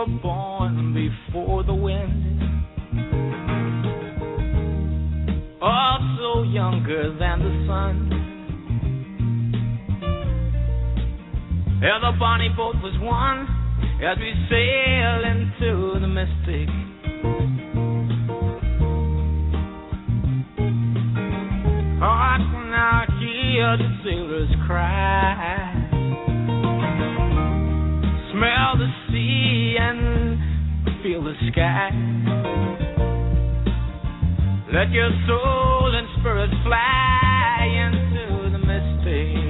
were born before the wind, also younger than the sun. And the bonnie boat was one as we sail into the mystic. Oh, I can now hear the sailors cry, smell the sea and feel the sky. Let your soul and spirit fly into the mystic.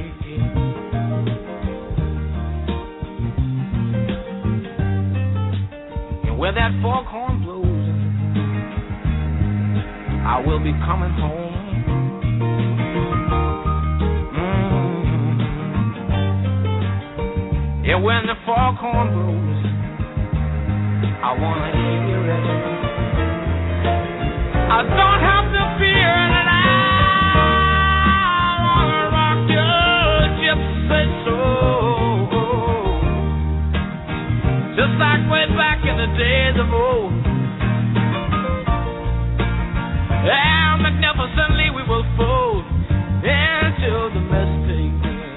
And where that foghorn blows, I will be coming home. Yeah, when the foghorn blows, I wanna hear it. I don't have to fear it, and I wanna rock your gypsy soul, just like way back in the days of old. And magnificently we will fold into the mystic.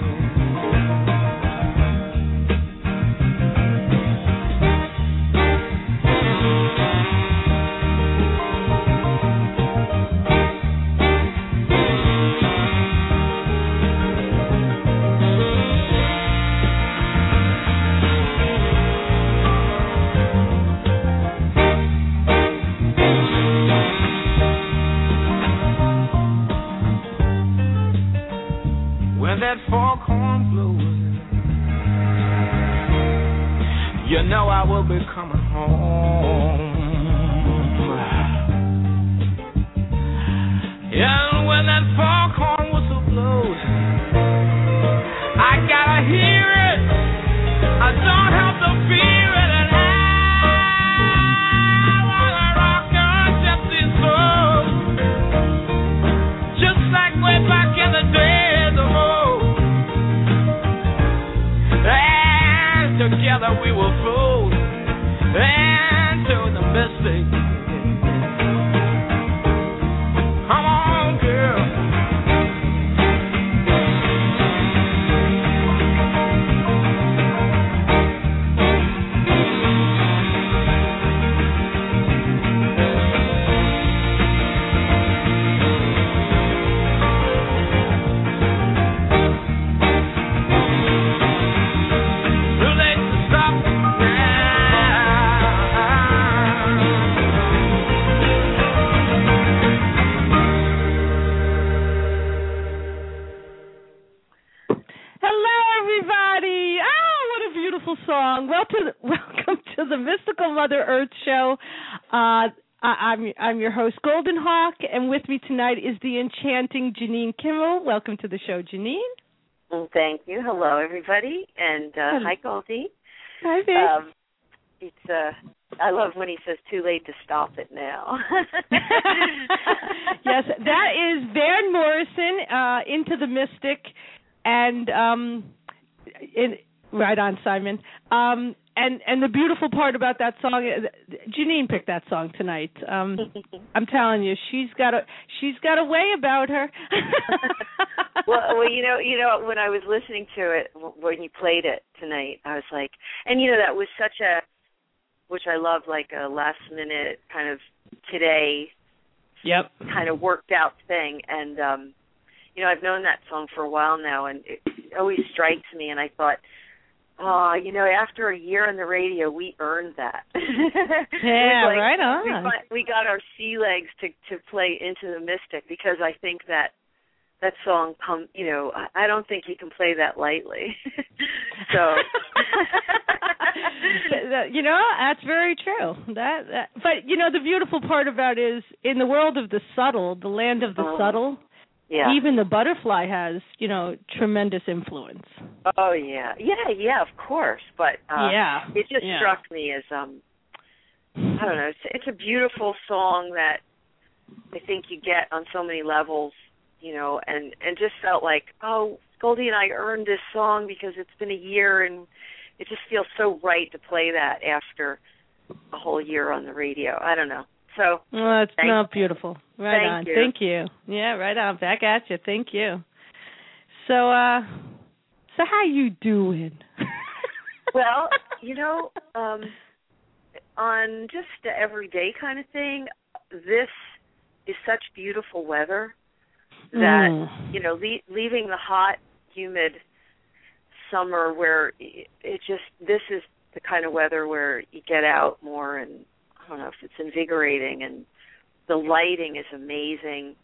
That foghorn blows, you know I will be coming home. And when that foghorn whistle blows, I gotta hear it. I don't have to fear it, and I wanna rock your gypsy soul, just like way back in the days of old. Together we will float into the mystic. Come on, girl. Welcome to the Mystical Mother Earth Show. I'm your host, Golden Hawk, and with me tonight is the enchanting Janine Kimmel. Welcome to the show, Janine. Well, thank you. Hello, everybody, and hi, Goldie. Hi, babe. I love when he says, "Too late to stop it now." Yes, that is Van Morrison, Into the Mystic, and right on, Simon. And the beautiful part about that song, Janine picked that song tonight. I'm telling you, she's got a way about her. well, you know, when I was listening to it, when you played it tonight, I was like, and that was such a, which I love, like a last minute kind of today, yep, kind of worked out thing, and I've known that song for a while now, and it always strikes me, and I thought, oh, after a year on the radio, we earned that. Yeah, like, right on. We got our sea legs to play Into the Mystic, because I think that song, I don't think you can play that lightly. So, that's very true. But the beautiful part about it is, in the world of the subtle, the land of the subtle, yeah, even the butterfly has, tremendous influence. Oh, yeah, of course. But it just struck me as, I don't know, it's a beautiful song that I think you get on so many levels, and just felt like, oh, Goldie and I earned this song because it's been a year and it just feels so right to play that after a whole year on the radio. I don't know. So well, it's beautiful. Right Thank on. you. Thank you. Yeah, right on. Back at you. Thank you. So how you doing? Well, on just the everyday kind of thing, this is such beautiful weather that, leaving the hot, humid summer where this is the kind of weather where you get out more, and I don't know if it's invigorating, and the lighting is amazing.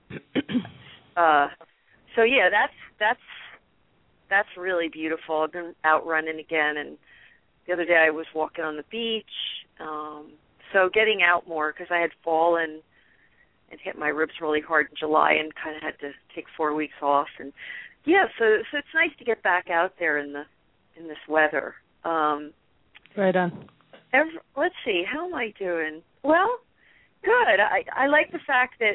So yeah, that's really beautiful. I've been out running again, and the other day I was walking on the beach. So getting out more because I had fallen and hit my ribs really hard in July and kind of had to take 4 weeks off. And yeah, so it's nice to get back out there in this weather. Right on. Let's see, how am I doing? Well, good. I like the fact that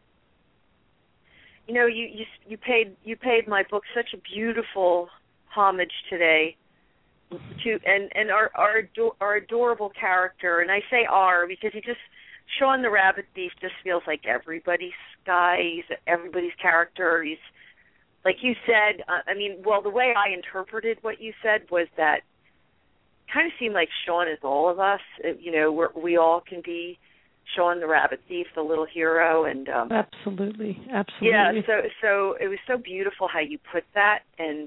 you paid my book such a beautiful homage today and our adorable character, and I say our because Sean the Rabbit Thief just feels like everybody's guy. He's everybody's character. He's like you said. The way I interpreted what you said was that kind of seemed like Sean is all of us. We all can be Sean the Rabbit Thief, the little hero, and absolutely. Yeah. So it was so beautiful how you put that, and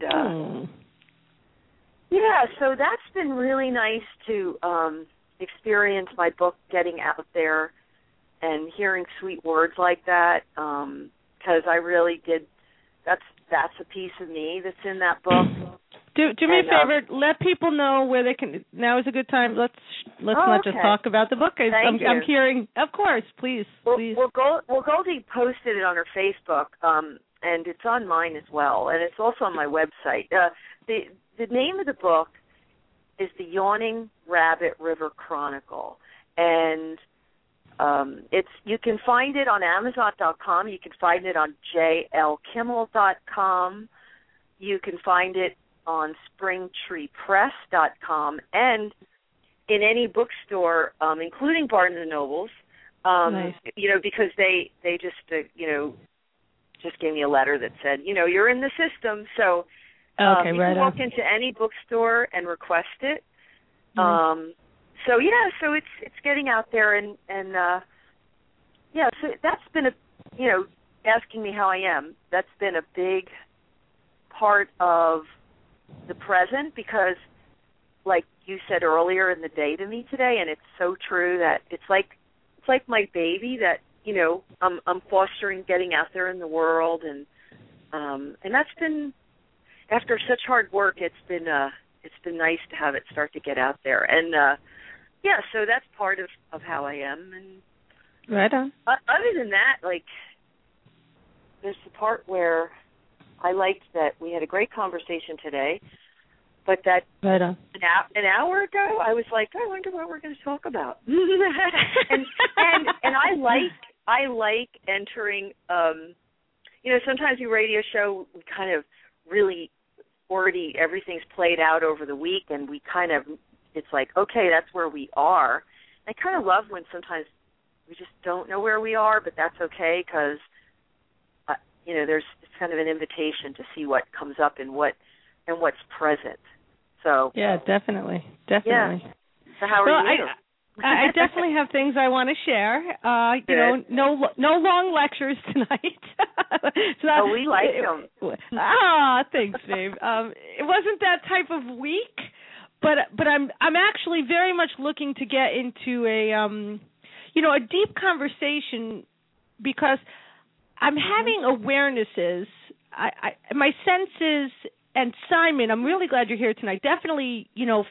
yeah. So that's been really nice to experience my book getting out there and hearing sweet words like that, because I really did. That's a piece of me that's in that book. Do me a favor. Let people know where they can. Now is a good time. Let's not just talk about the book. I'm hearing. Of course, please. Well, Goldie posted it on her Facebook, and it's on mine as well, and it's also on my website. The name of the book is The Yawning Rabbit River Chronicle, and you can find it on Amazon.com. You can find it on JLKimmel.com. You can find it on SpringTreePress.com, and in any bookstore, including Barnes and Nobles. Nice. Because they just just gave me a letter that said you're in the system, so you can walk into any bookstore and request it. So it's getting out there, and so that's been asking me how I am. That's been a big part of the present, because like you said earlier in the day to me today, and it's so true, that it's like my baby that I'm fostering, getting out there in the world, and that's been, after such hard work, it's been nice to have it start to get out there, and so that's part of how I am. And right on. Other than that, like, there's the part where I liked that we had a great conversation today, but that right on. An hour ago, I was like, I wonder what we're going to talk about. and I like entering. Sometimes your radio show, we kind of really already everything's played out over the week, and we kind of, it's like, okay, that's where we are. I kind of love when sometimes we just don't know where we are, but that's okay, because it's kind of an invitation to see what comes up and what's present. So yeah, definitely. Yeah. So how are you? I definitely have things I want to share. No long lectures tonight. So we like them. Thanks, babe. It wasn't that type of week, but I'm actually very much looking to get into a deep conversation, because I'm having awarenesses. My senses, and Simon, I'm really glad you're here tonight. Definitely,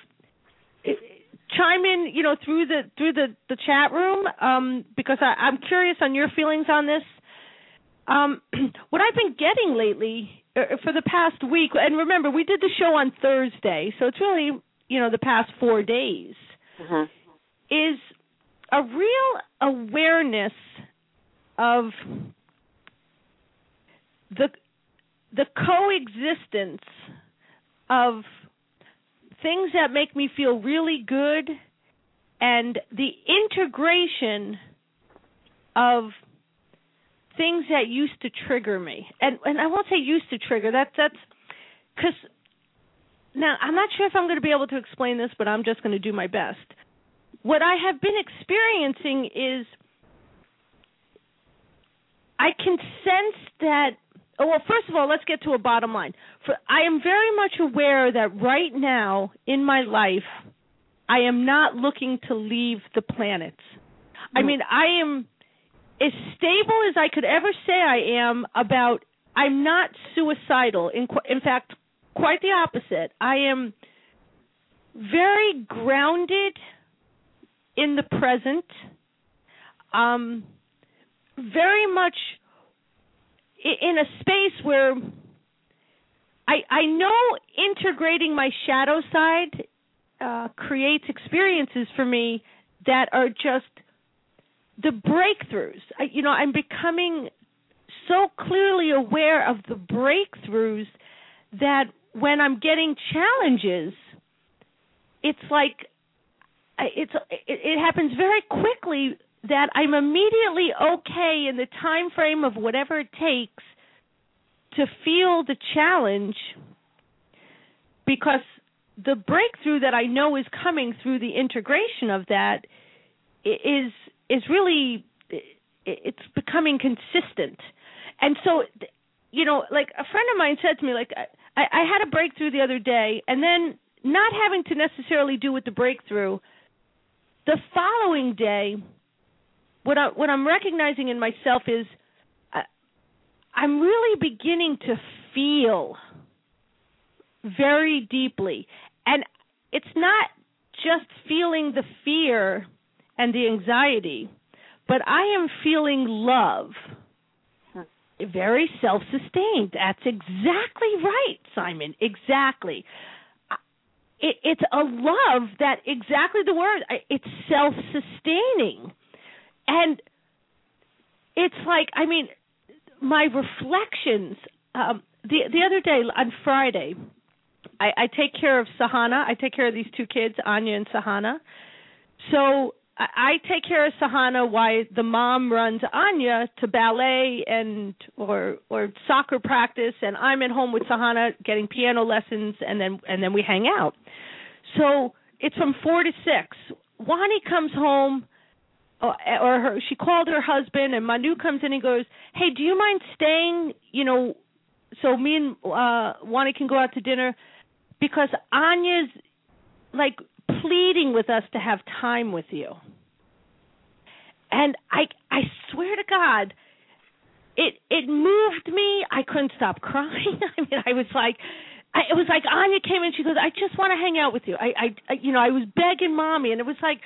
chime in, through the chat room, because I'm curious on your feelings on this. What I've been getting lately for the past week, and remember, we did the show on Thursday, so it's really, the past 4 days, is a real awareness of the coexistence of things that make me feel really good and the integration of things that used to trigger me. And I won't say used to trigger. That's because now I'm not sure if I'm going to be able to explain this, but I'm just going to do my best. What I have been experiencing is I can sense that, well, first of all, let's get to a bottom line. I am very much aware that right now in my life, I am not looking to leave the planet. I mean, I am as stable as I could ever say I am about, I'm not suicidal. In fact, quite the opposite. I am very grounded in the present, very much in a space where I know integrating my shadow side creates experiences for me that are just the breakthroughs. I'm becoming so clearly aware of the breakthroughs that when I'm getting challenges, it's like it happens very quickly that I'm immediately okay in the time frame of whatever it takes to feel the challenge, because the breakthrough that I know is coming through the integration of that is really, it's becoming consistent. And so, like a friend of mine said to me, like, I had a breakthrough the other day, and then not having to necessarily do with the breakthrough, the following day, what I'm recognizing in myself is I'm really beginning to feel very deeply. And it's not just feeling the fear and the anxiety, but I am feeling love. Very self-sustained. That's exactly right, Simon. Exactly. It's a love that, exactly the word, it's self-sustaining. And it's like, I mean, my reflections, the other day on Friday, I take care of Sahana. I take care of these two kids, Anya and Sahana. So I take care of Sahana while the mom runs Anya to ballet and or soccer practice, and I'm at home with Sahana getting piano lessons, and then we hang out. So it's from 4 to 6. Wani comes home, she called her husband, and Manu comes in and goes, "Hey, do you mind staying? So me and Wani can go out to dinner, because Anya's like pleading with us to have time with you." And I swear to God, it moved me. I couldn't stop crying. I mean, it was like Anya came in. She goes, "I just want to hang out with you." I was begging Mommy, and it was like,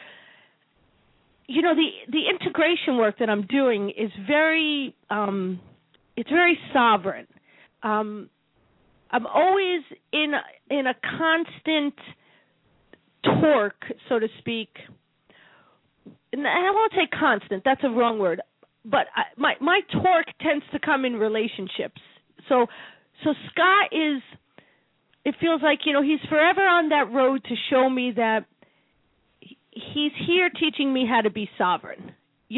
the integration work that I'm doing is very, it's very sovereign. I'm always in a constant torque, so to speak. And I won't say constant, that's a wrong word, but my torque tends to come in relationships. So Scott it feels like, he's forever on that road to show me that he's here teaching me how to be sovereign.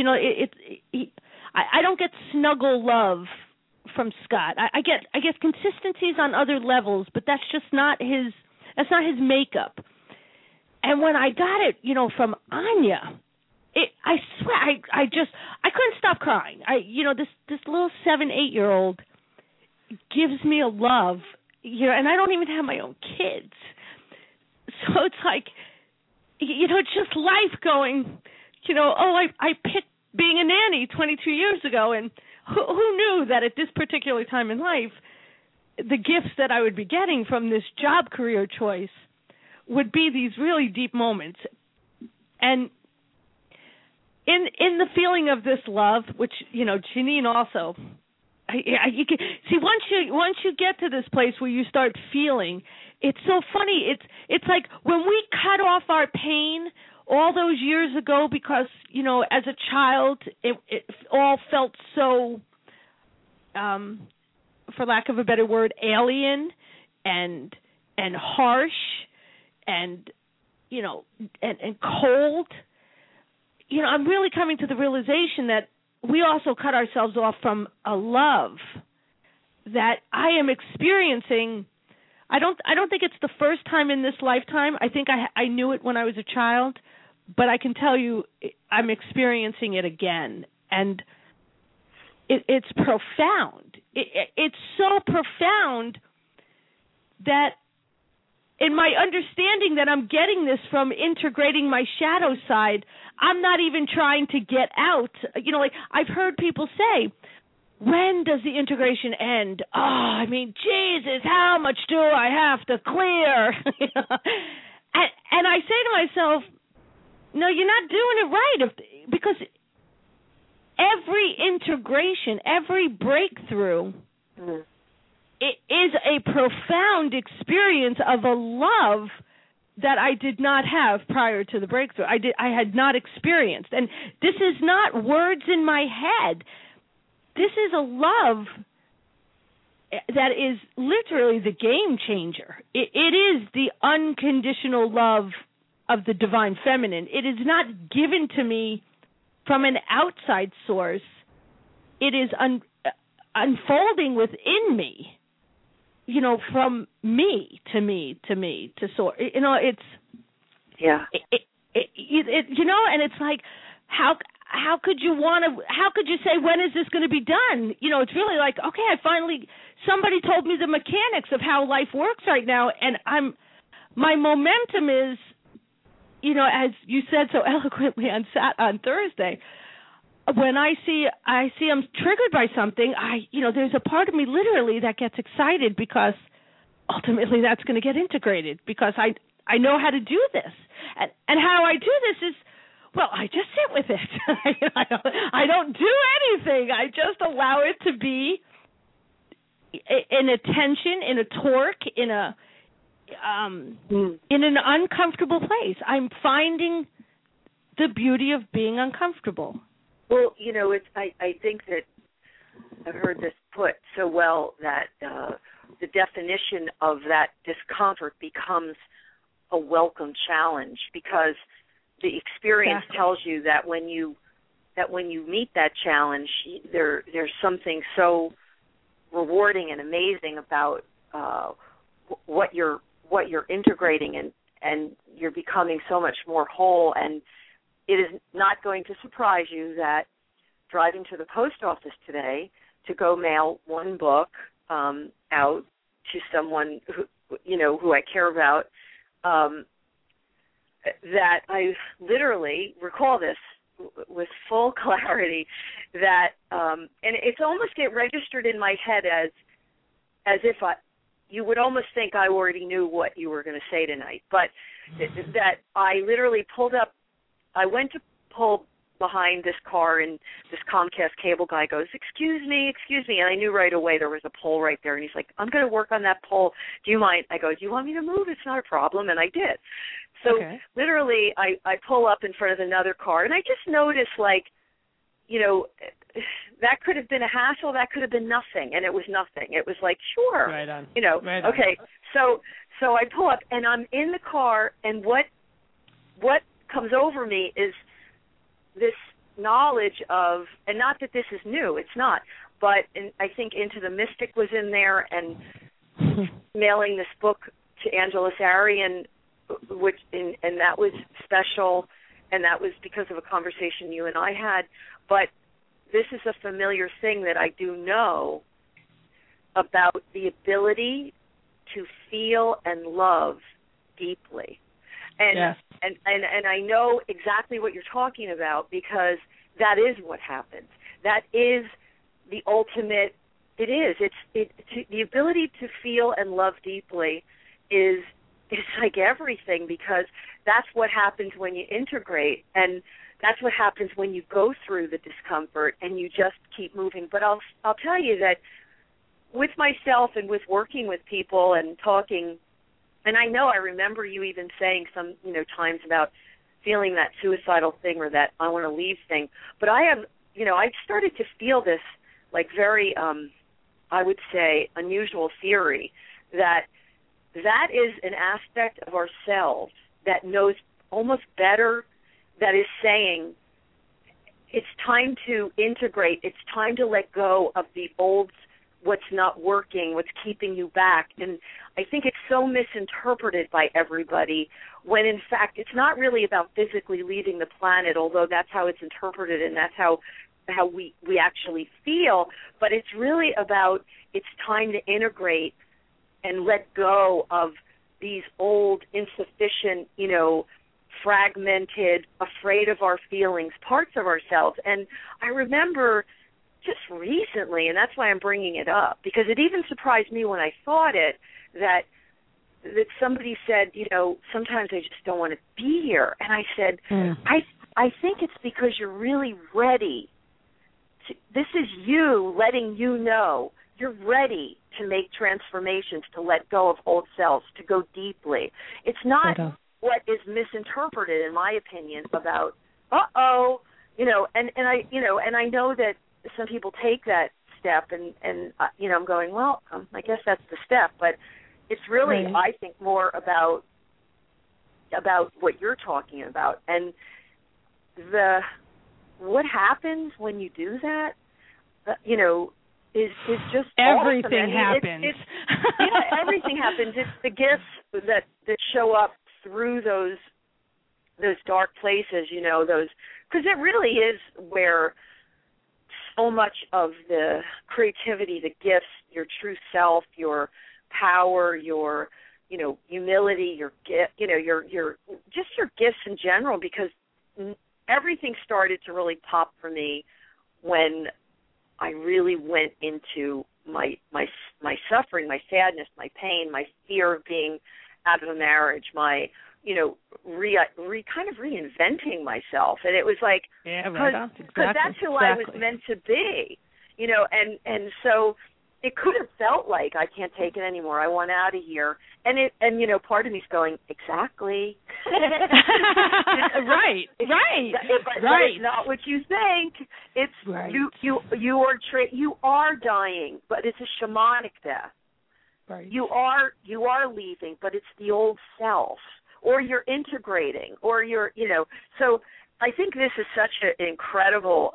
I don't get snuggle love from Scott. I get consistencies on other levels, but that's just not his makeup. And when I got it, from Anya, I swear, I couldn't stop crying. This little 7-8-year-old gives me a love, and I don't even have my own kids. So it's like, it's just life going, I picked being a nanny 22 years ago, and who knew that at this particular time in life, the gifts that I would be getting from this job career choice would be these really deep moments. And in the feeling of this love, which, Janine also, you can see once you get to this place where you start feeling, it's so funny. It's like when we cut off our pain all those years ago, because, as a child, it all felt so, for lack of a better word, alien and harsh. and cold. I'm really coming to the realization that we also cut ourselves off from a love that I am experiencing. I don't think it's the first time in this lifetime. I think I knew it when I was a child, but I can tell you I'm experiencing it again, and it's profound. It's so profound that in my understanding that I'm getting this from integrating my shadow side, I'm not even trying to get out. Like I've heard people say, when does the integration end? Oh, I mean, Jesus, how much do I have to clear? And I say to myself, no, you're not doing it right, because every integration, every breakthrough, it is a profound experience of a love that I did not have prior to the breakthrough. I had not experienced. And this is not words in my head. This is a love that is literally the game changer. It is the unconditional love of the divine feminine. It is not given to me from an outside source. It is unfolding within me, from me to source. It's and it's like, how could you say, when is this going to be done? It's really like, okay, somebody told me the mechanics of how life works right now, and my momentum is, as you said so eloquently on Thursday, when I see I'm triggered by something, there's a part of me literally that gets excited, because ultimately that's going to get integrated, because I know how to do this. And how I do this is, I just sit with it. I don't do anything. I just allow it to be in a tension, in a torque, in an uncomfortable place. I'm finding the beauty of being uncomfortable. Well, I think that I've heard this put so well, that the definition of that discomfort becomes a welcome challenge, because the experience tells you that when you meet that challenge, there's something so rewarding and amazing about what you're integrating, and you're becoming so much more whole. And it is not going to surprise you that driving to the post office today to go mail one book out to someone who I care about, that I literally recall this with full clarity, that and it's almost get registered in my head as if you would almost think I already knew what you were going to say tonight, but that I literally pulled up. I went to pull behind this car, and this Comcast cable guy goes, excuse me, and I knew right away there was a pole right there, and he's like, I'm going to work on that pole. Do you mind? I go, do you want me to move? It's not a problem, and I did. So literally I pull up in front of another car, and I just noticed, that could have been a hassle, that could have been nothing, and it was nothing. It was like, sure. Right on. Right on. Okay, so I pull up, and I'm in the car, and what comes over me is this knowledge of, and not that this is new, it's not, but I think Into the Mystic was in there, and mailing this book to Angela Sarian, and that was special, and that was because of a conversation you and I had. But this is a familiar thing that I do know about the ability to feel and love deeply. And I know exactly what you're talking about, because that is what happens. That is the ultimate. It is. It's the ability to feel and love deeply is like everything, because that's what happens when you integrate, and that's what happens when you go through the discomfort and you just keep moving. But I'll tell you that with myself and with working with people and talking. And I remember you even saying some, times about feeling that suicidal thing or that I want to leave thing. But I have, I've started to feel this very, I would say, unusual theory that that is an aspect of ourselves that knows almost better, that is saying, it's time to integrate, it's time to let go of the old, what's not working, what's keeping you back. And I think it's so misinterpreted by everybody, when in fact it's not really about physically leaving the planet, although that's how it's interpreted and that's how we actually feel, but it's really about, it's time to integrate and let go of these old, insufficient, fragmented, afraid of our feelings, parts of ourselves. And I remember just recently, and that's why I'm bringing it up, because it even surprised me when I thought it, that somebody said, sometimes I just don't want to be here. And I said, I think it's because you're really ready. This is you letting you know you're ready to make transformations, to let go of old selves, to go deeply. It's not what is misinterpreted, in my opinion, about and I know that some people take that step, and I'm going, well, I guess that's the step, but it's really, I think, more about what you're talking about, and what happens when you do that, is just everything awesome. happens. Everything happens. It's the gifts that show up through those dark places, because it really is where so much of the creativity, the gifts, your true self, your power, your humility, your just your gifts in general, because everything started to really pop for me when I really went into my suffering, my sadness, my pain, my fear of being out of a marriage, my kind of reinventing myself, and it was like, because that's who I was meant to be, and so it could have felt like I can't take it anymore. I want out of here, and part of me's going, exactly, right, but it's not what you think. It's you are dying, but it's a shamanic death. Right. You are leaving, but it's the old self, or you're integrating, or you're, So I think this is such an incredible,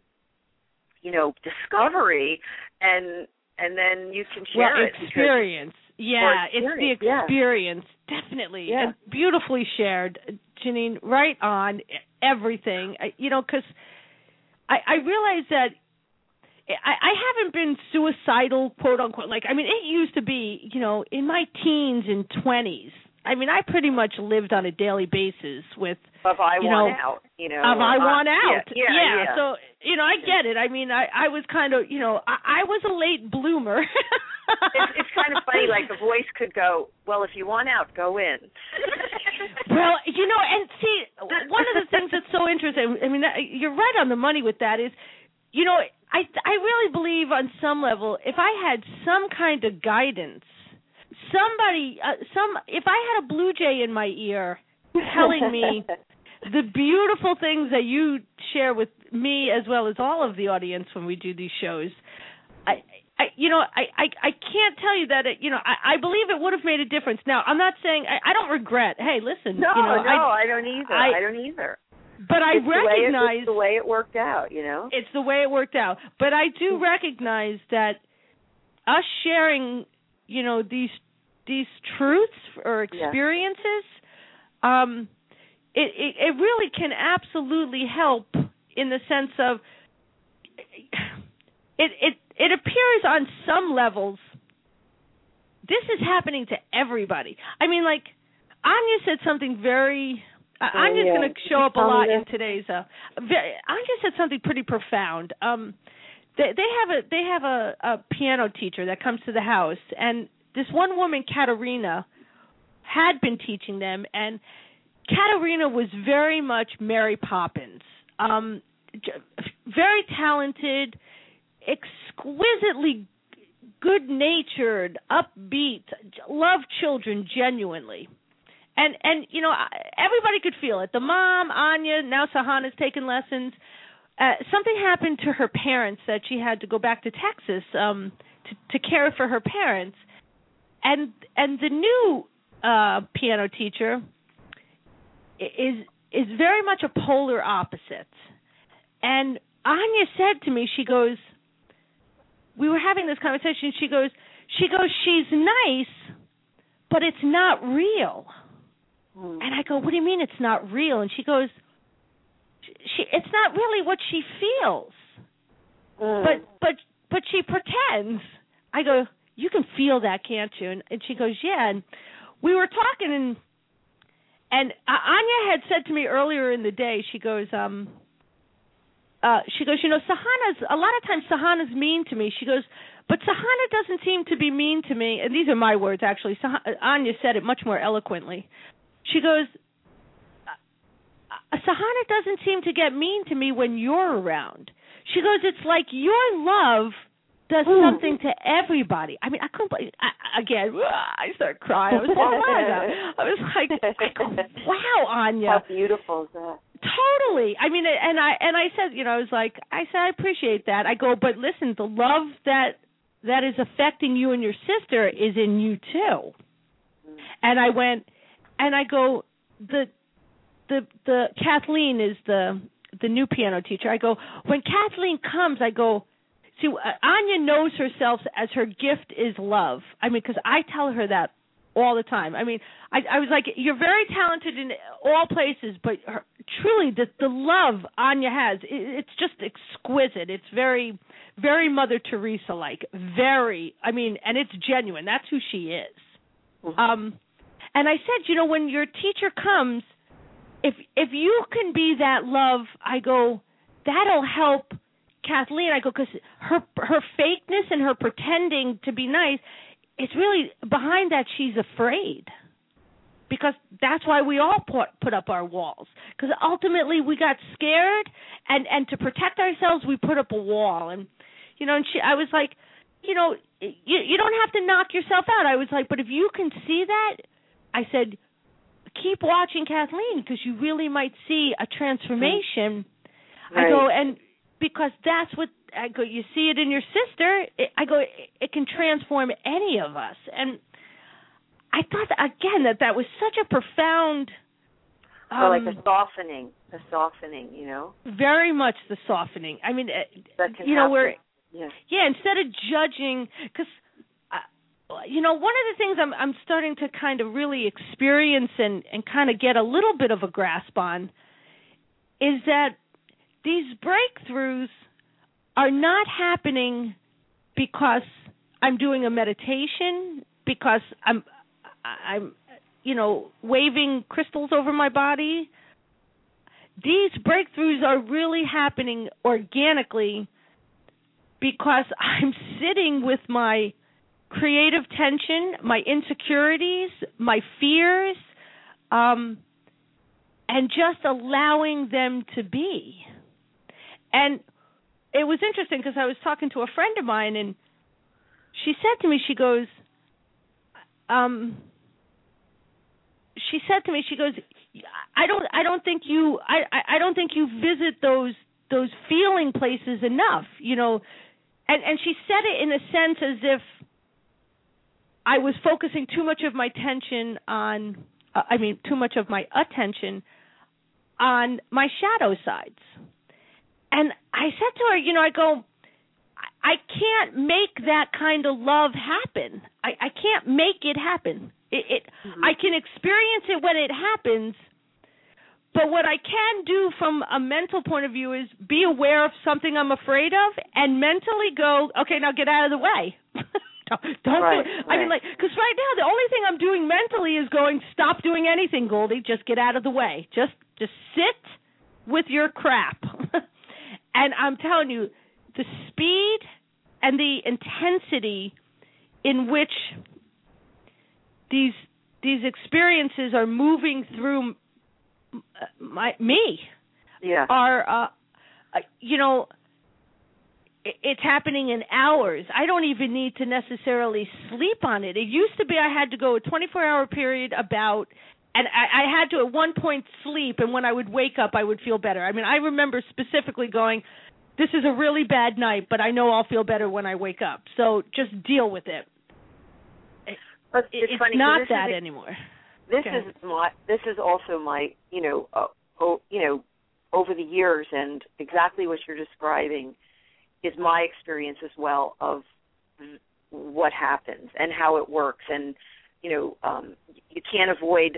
discovery, and then you can share experience. It's the experience, definitely, and beautifully shared, Janine. Right on everything, because I realize that. I haven't been suicidal, quote unquote. It used to be, in my teens and 20s. I pretty much lived on a daily basis with. Of I want out, Of I want out. Yeah. So, I get it. I was kind of, I was a late bloomer. It's kind of funny, like the voice could go, well, if you want out, go in. Well, and see, one of the things that's so interesting, you're right on the money with that is, I really believe on some level, if I had some kind of guidance, somebody, if I had a blue jay in my ear telling me the beautiful things that you share with me as well as all of the audience when we do these shows, I can't tell you that I believe it would have made a difference. Now, I'm not saying I don't regret. Hey, listen. No, I don't either. I don't either. But I recognize it's the way it worked out, It's the way it worked out. But I do recognize that us sharing, these truths or experiences, it really can absolutely help in the sense of it appears on some levels this is happening to everybody. Anya said something very. Anya's going to show up a lot in today's. Anya said something pretty profound. They have a piano teacher that comes to the house, and this one woman, Katerina, had been teaching them, and Katerina was very much Mary Poppins, very talented, exquisitely good-natured, upbeat, loved children genuinely. And everybody could feel it. The mom, Anya, now Sahana's taken lessons. Something happened to her parents that she had to go back to Texas to care for her parents. and the new piano teacher is very much a polar opposite. And Anya said to me, she goes, we were having this conversation, she goes, she's nice, but it's not real. And I go, what do you mean it's not real? And she goes, it's not really what she feels. But she pretends. I go, you can feel that, can't you? And she goes, yeah. And we were talking, and Anya had said to me earlier in the day, she goes, you know, a lot of times Sahana's mean to me. She goes, but Sahana doesn't seem to be mean to me. And these are my words, actually. Anya said it much more eloquently. She goes, Sahana doesn't seem to get mean to me when you're around. She goes, it's like your love does something to everybody. I mean, I couldn't believe, I started crying. I was like, wow, Anya. How beautiful is that? Totally. I mean, and I said, you know, I appreciate that. I go, but listen, the love that is affecting you and your sister is in you too. And I went, and I go, the Kathleen is the new piano teacher. I go, when Kathleen comes, I go, see, Anya knows herself as her gift is love. I mean, because I tell her that all the time. I mean, I was like, you're very talented in all places, but truly the love Anya has, it's just exquisite. It's very, very Mother Teresa-like. Very, I mean, and it's genuine. That's who she is. And I said, you know, when your teacher comes, if you can be that love, I go, that'll help Kathleen. I go, because her fakeness and her pretending to be nice, it's really behind that she's afraid. Because that's why we all put up our walls. Because ultimately we got scared, and to protect ourselves, we put up a wall. And, you know, and I was like, you know, you don't have to knock yourself out. I was like, but if you can see that, I said, keep watching Kathleen, because you really might see a transformation. Right. I go, and because that's what, I go, you see it in your sister, I go, it can transform any of us. And I thought, again, that was such a profound... like the softening, you know? Very much the softening. I mean, you know, where... Yeah, instead of judging, because... you know, one of the things I'm starting to kind of really experience and kind of get a little bit of a grasp on is that these breakthroughs are not happening because I'm doing a meditation, because I'm you know, waving crystals over my body. These breakthroughs are really happening organically because I'm sitting with my creative tension, my insecurities, my fears, and just allowing them to be. And it was interesting because I was talking to a friend of mine, and she said to me, she goes, I don't think you visit those feeling places enough, you know. And she said it in a sense as if I was focusing too much of my attention on my shadow sides. And I said to her, you know, I go, I can't make that kind of love happen. I can't make it happen. I can experience it when it happens, but what I can do from a mental point of view is be aware of something I'm afraid of and mentally go, okay, now get out of the way. Don't right, do it. I mean, like, because right now the only thing I'm doing mentally is going, stop doing anything, Goldie. Just get out of the way. Just sit with your crap. And I'm telling you, the speed and the intensity in which these experiences are moving through me are, you know, it's happening in hours. I don't even need to necessarily sleep on it. It used to be I had to go a 24-hour period and I had to at one point sleep, and when I would wake up, I would feel better. I mean, I remember specifically going, this is a really bad night, but I know I'll feel better when I wake up. So just deal with it. But it's funny, not that anymore. This is also my, over the years, and exactly what you're describing is my experience as well of what happens and how it works. And you can't avoid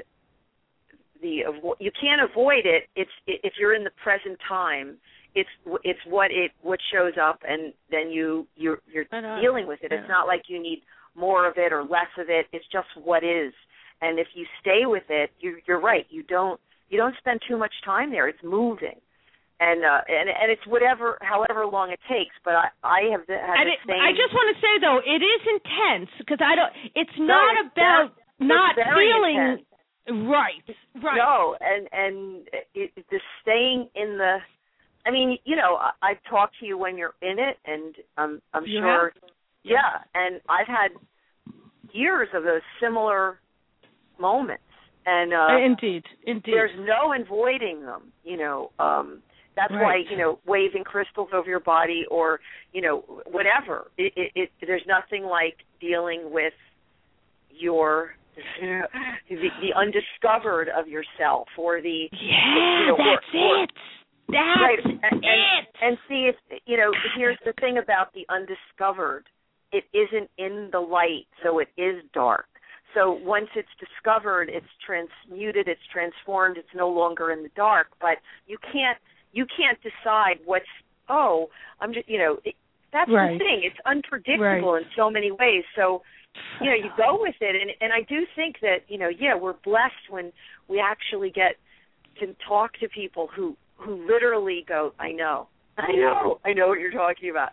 it. It's if you're in the present time. It's what shows up, and then you're dealing with it. It's not like you need more of it or less of it. It's just what is. And if you stay with it, you're right. You don't spend too much time there. It's moving, and it's however long it takes. But I have had the same. I just want to say though, it is intense because it's not about not feeling intense. Right. No, and the staying in the. I mean, I've talked to you when you're in it, and I'm sure. Yeah, and I've had years of those similar moments, and indeed, there's no avoiding them. That's why waving crystals over your body, or whatever. There's nothing like dealing with your the undiscovered of yourself, or the that's it. That's right. it. And see, if here's the thing about the undiscovered. It isn't in the light, so it is dark. So once it's discovered, it's transmuted, it's transformed, it's no longer in the dark. But you can't decide I'm just that's right. the thing. It's unpredictable in so many ways. So you go with it, and I do think that we're blessed when we actually get to talk to people who literally go, I know what you're talking about,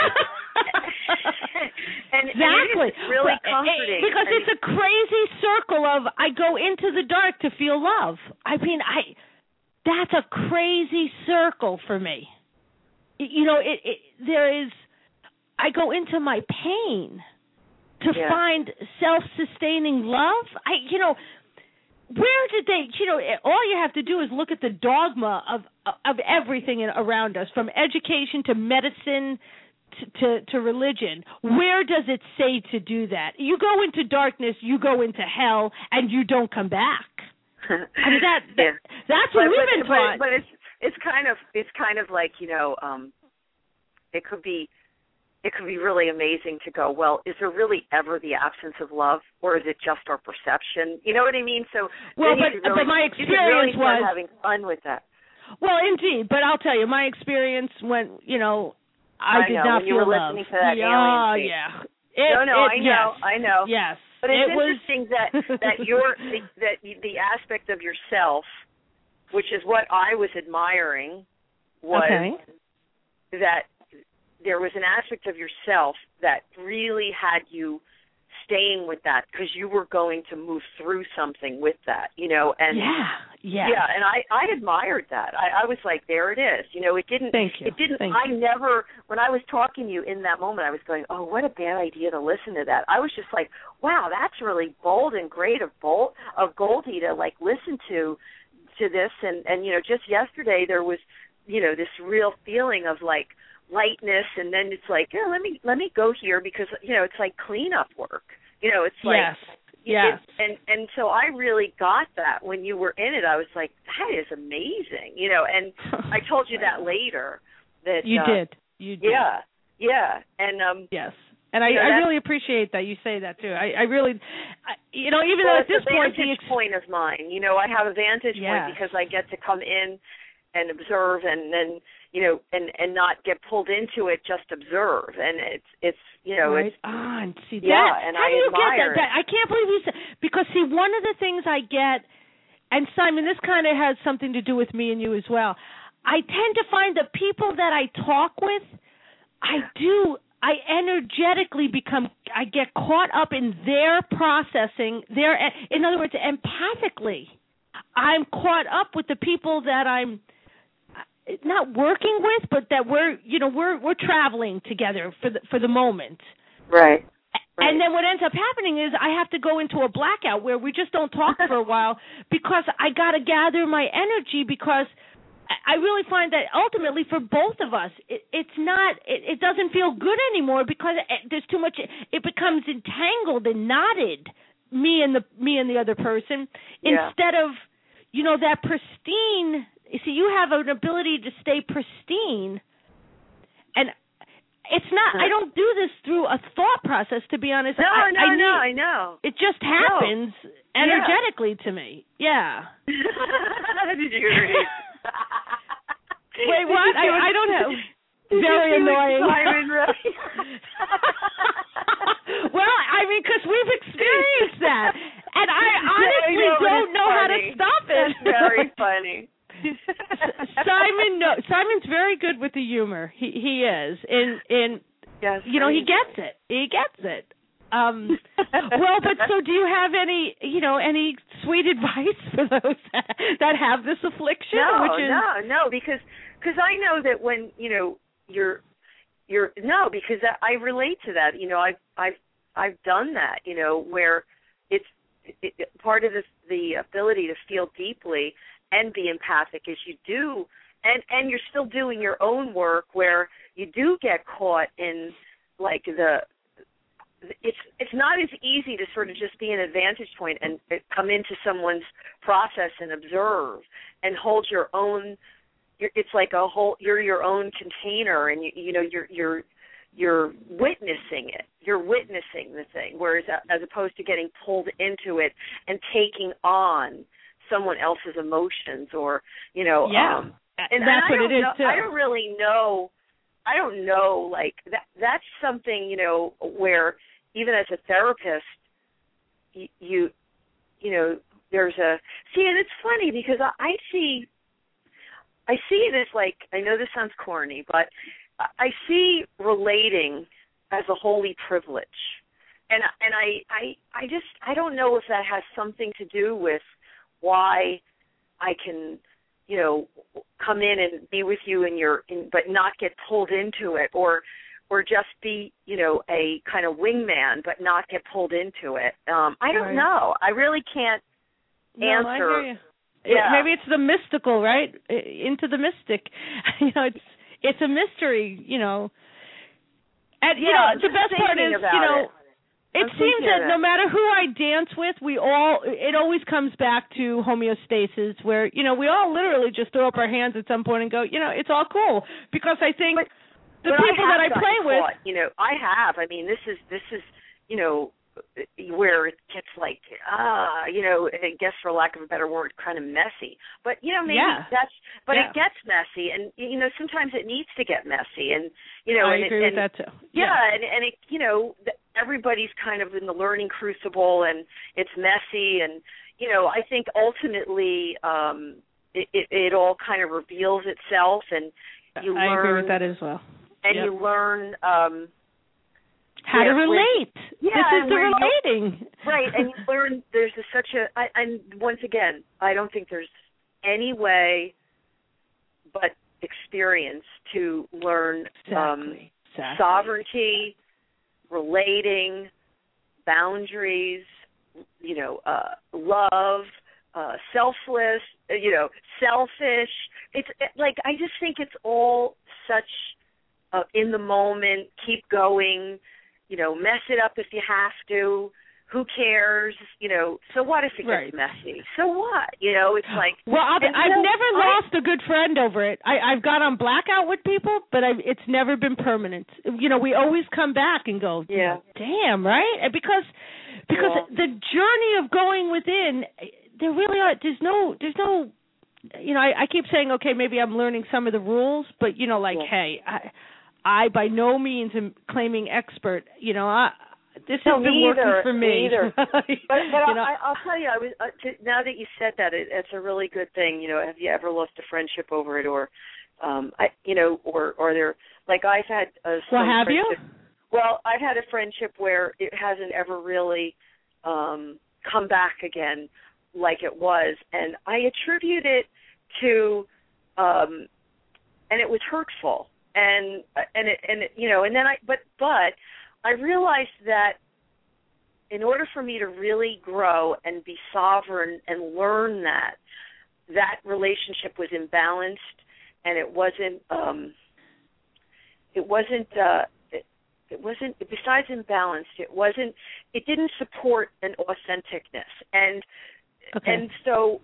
and exactly. It's really comforting. Because it's a crazy circle of I go into the dark to feel love. I mean, that's a crazy circle for me. There is, I go into my pain to find self-sustaining love. Where did they, all you have to do is look at the dogma of everything around us, from education to medicine to religion. Where does it say to do that? You go into darkness, you go into hell, and you don't come back. I mean, that's what we've been taught. But it's kind of like, it could be really amazing to go, well, is there really ever the absence of love, or is it just our perception? You know what I mean? So but my experience was having fun with that. Well, indeed, but I'll tell you, my experience when I did not feel love. Listening to that alien I know. Yes, but it's interesting that the aspect of yourself, which is what I was admiring, was that there was an aspect of yourself that really had you staying with that, because you were going to move through something with that, and and I admired that. I was like, there it is. It didn't. Thank you. It didn't. Thank I never. When I was talking to you in that moment, I was going, oh, what a bad idea to listen to that. I was just like, wow, that's really bold and great of Goldie to like listen to this, and just yesterday there was this real feeling of like lightness, and then it's like, let me go here, because it's like cleanup work. It's like yes. And so I really got that when you were in it. I was like, that is amazing, and I told you that later. That you did. Yeah, and yes. And I really appreciate that you say that too. I really, even though at this point, it's a vantage point of mine. I have a vantage point because I get to come in and observe, and then and not get pulled into it, just observe, and it's right it's on. See that? And how do you get that? I can't believe you said, because see, one of the things I get, and Simon, this kind of has something to do with me and you as well. I tend to find the people that I talk with, I energetically I get caught up in their processing, in other words, empathically. I'm caught up with the people that I'm not working with, but that we're traveling together for the moment. Right. And then what ends up happening is I have to go into a blackout where we just don't talk for a while, because I got to gather my energy, because I really find that ultimately for both of us, it doesn't feel good anymore, because there's too much. It becomes entangled and knotted me and the other person, instead of, you know, that pristine. See, you have an ability to stay pristine, and it's not. I don't do this through a thought process, to be honest. I know. It just happens energetically to me. Yeah. Did you read? Wait, what? I don't know. Very annoying. Well, I mean, because we've experienced that, and I honestly don't know how to stop it. It's very funny. Simon's very good with the humor. He is, and yes, you know, he gets it. Well, but so do you have any sweet advice for those that have this affliction? No, because I know that when, you know, because I relate to that. You know, I've done that. You know, where it's part of the ability to feel deeply and be empathic is you do, and you're still doing your own work where you do get caught in like it's not as easy to sort of just be an advantage point and come into someone's process and observe and hold your own. It's like you're your own container, and you know you're witnessing it. You're witnessing the thing, whereas as opposed to getting pulled into it and taking on someone else's emotions, or you know, and that's what it is too. I don't really know. I don't know, like that's something, you know, where even as a therapist, you know, there's and it's funny because I see this, like, I know this sounds corny, but I see relating as a holy privilege, and I don't know if that has something to do with why I can, you know, come in and be with you but not get pulled into it, or just be, you know, a kind of wingman but not get pulled into it. I don't know. I really can't answer. I hear you. Maybe it's the mystical, right? Into the mystic. You know, it's a mystery, you know. And you know, the best part is, you know, it seems that no matter who I dance with, it always comes back to homeostasis, where, you know, we all literally just throw up our hands at some point and go, you know, it's all cool. Because I think the people that I play with, you know, I have. I mean, this is, you know, where it gets like, you know, I guess for lack of a better word, kind of messy. But, you know, maybe it gets messy, and, you know, sometimes it needs to get messy, and, you know. I agree with that too. Yeah, and it, you know, everybody's kind of in the learning crucible, and it's messy, and, you know, I think ultimately it all kind of reveals itself, and you learn. I agree with that as well. And you learn how to relate. This is the relating. Right, and you learn there's and once again, I don't think there's any way but experience to learn sovereignty, relating, boundaries, you know, love, selfless, you know, selfish. It's like, I just think it's all such in the moment, keep going, you know, mess it up if you have to. Who cares? You know, so what if it gets messy? So what? You know, it's like... Well, I've never lost a good friend over it. I've got on blackout with people, but it's never been permanent. You know, we always come back and go, damn, right? Because the journey of going within, there really are... There's no... You know, I keep saying, okay, maybe I'm learning some of the rules, but, you know, like, hey, I by no means am claiming expert. You know, this has been working for me. Either. But you know, I'll tell you, I was now that you said that, it's a really good thing. You know, have you ever lost a friendship over it, or, you know, or there, like I've had a. Well, have you? Well, I've had a friendship where it hasn't ever really come back again like it was, and I attribute it to, and it was hurtful. And you know, and then but I realized that in order for me to really grow and be sovereign and learn that relationship was imbalanced, and it wasn't besides imbalanced, it didn't support an authenticness. And so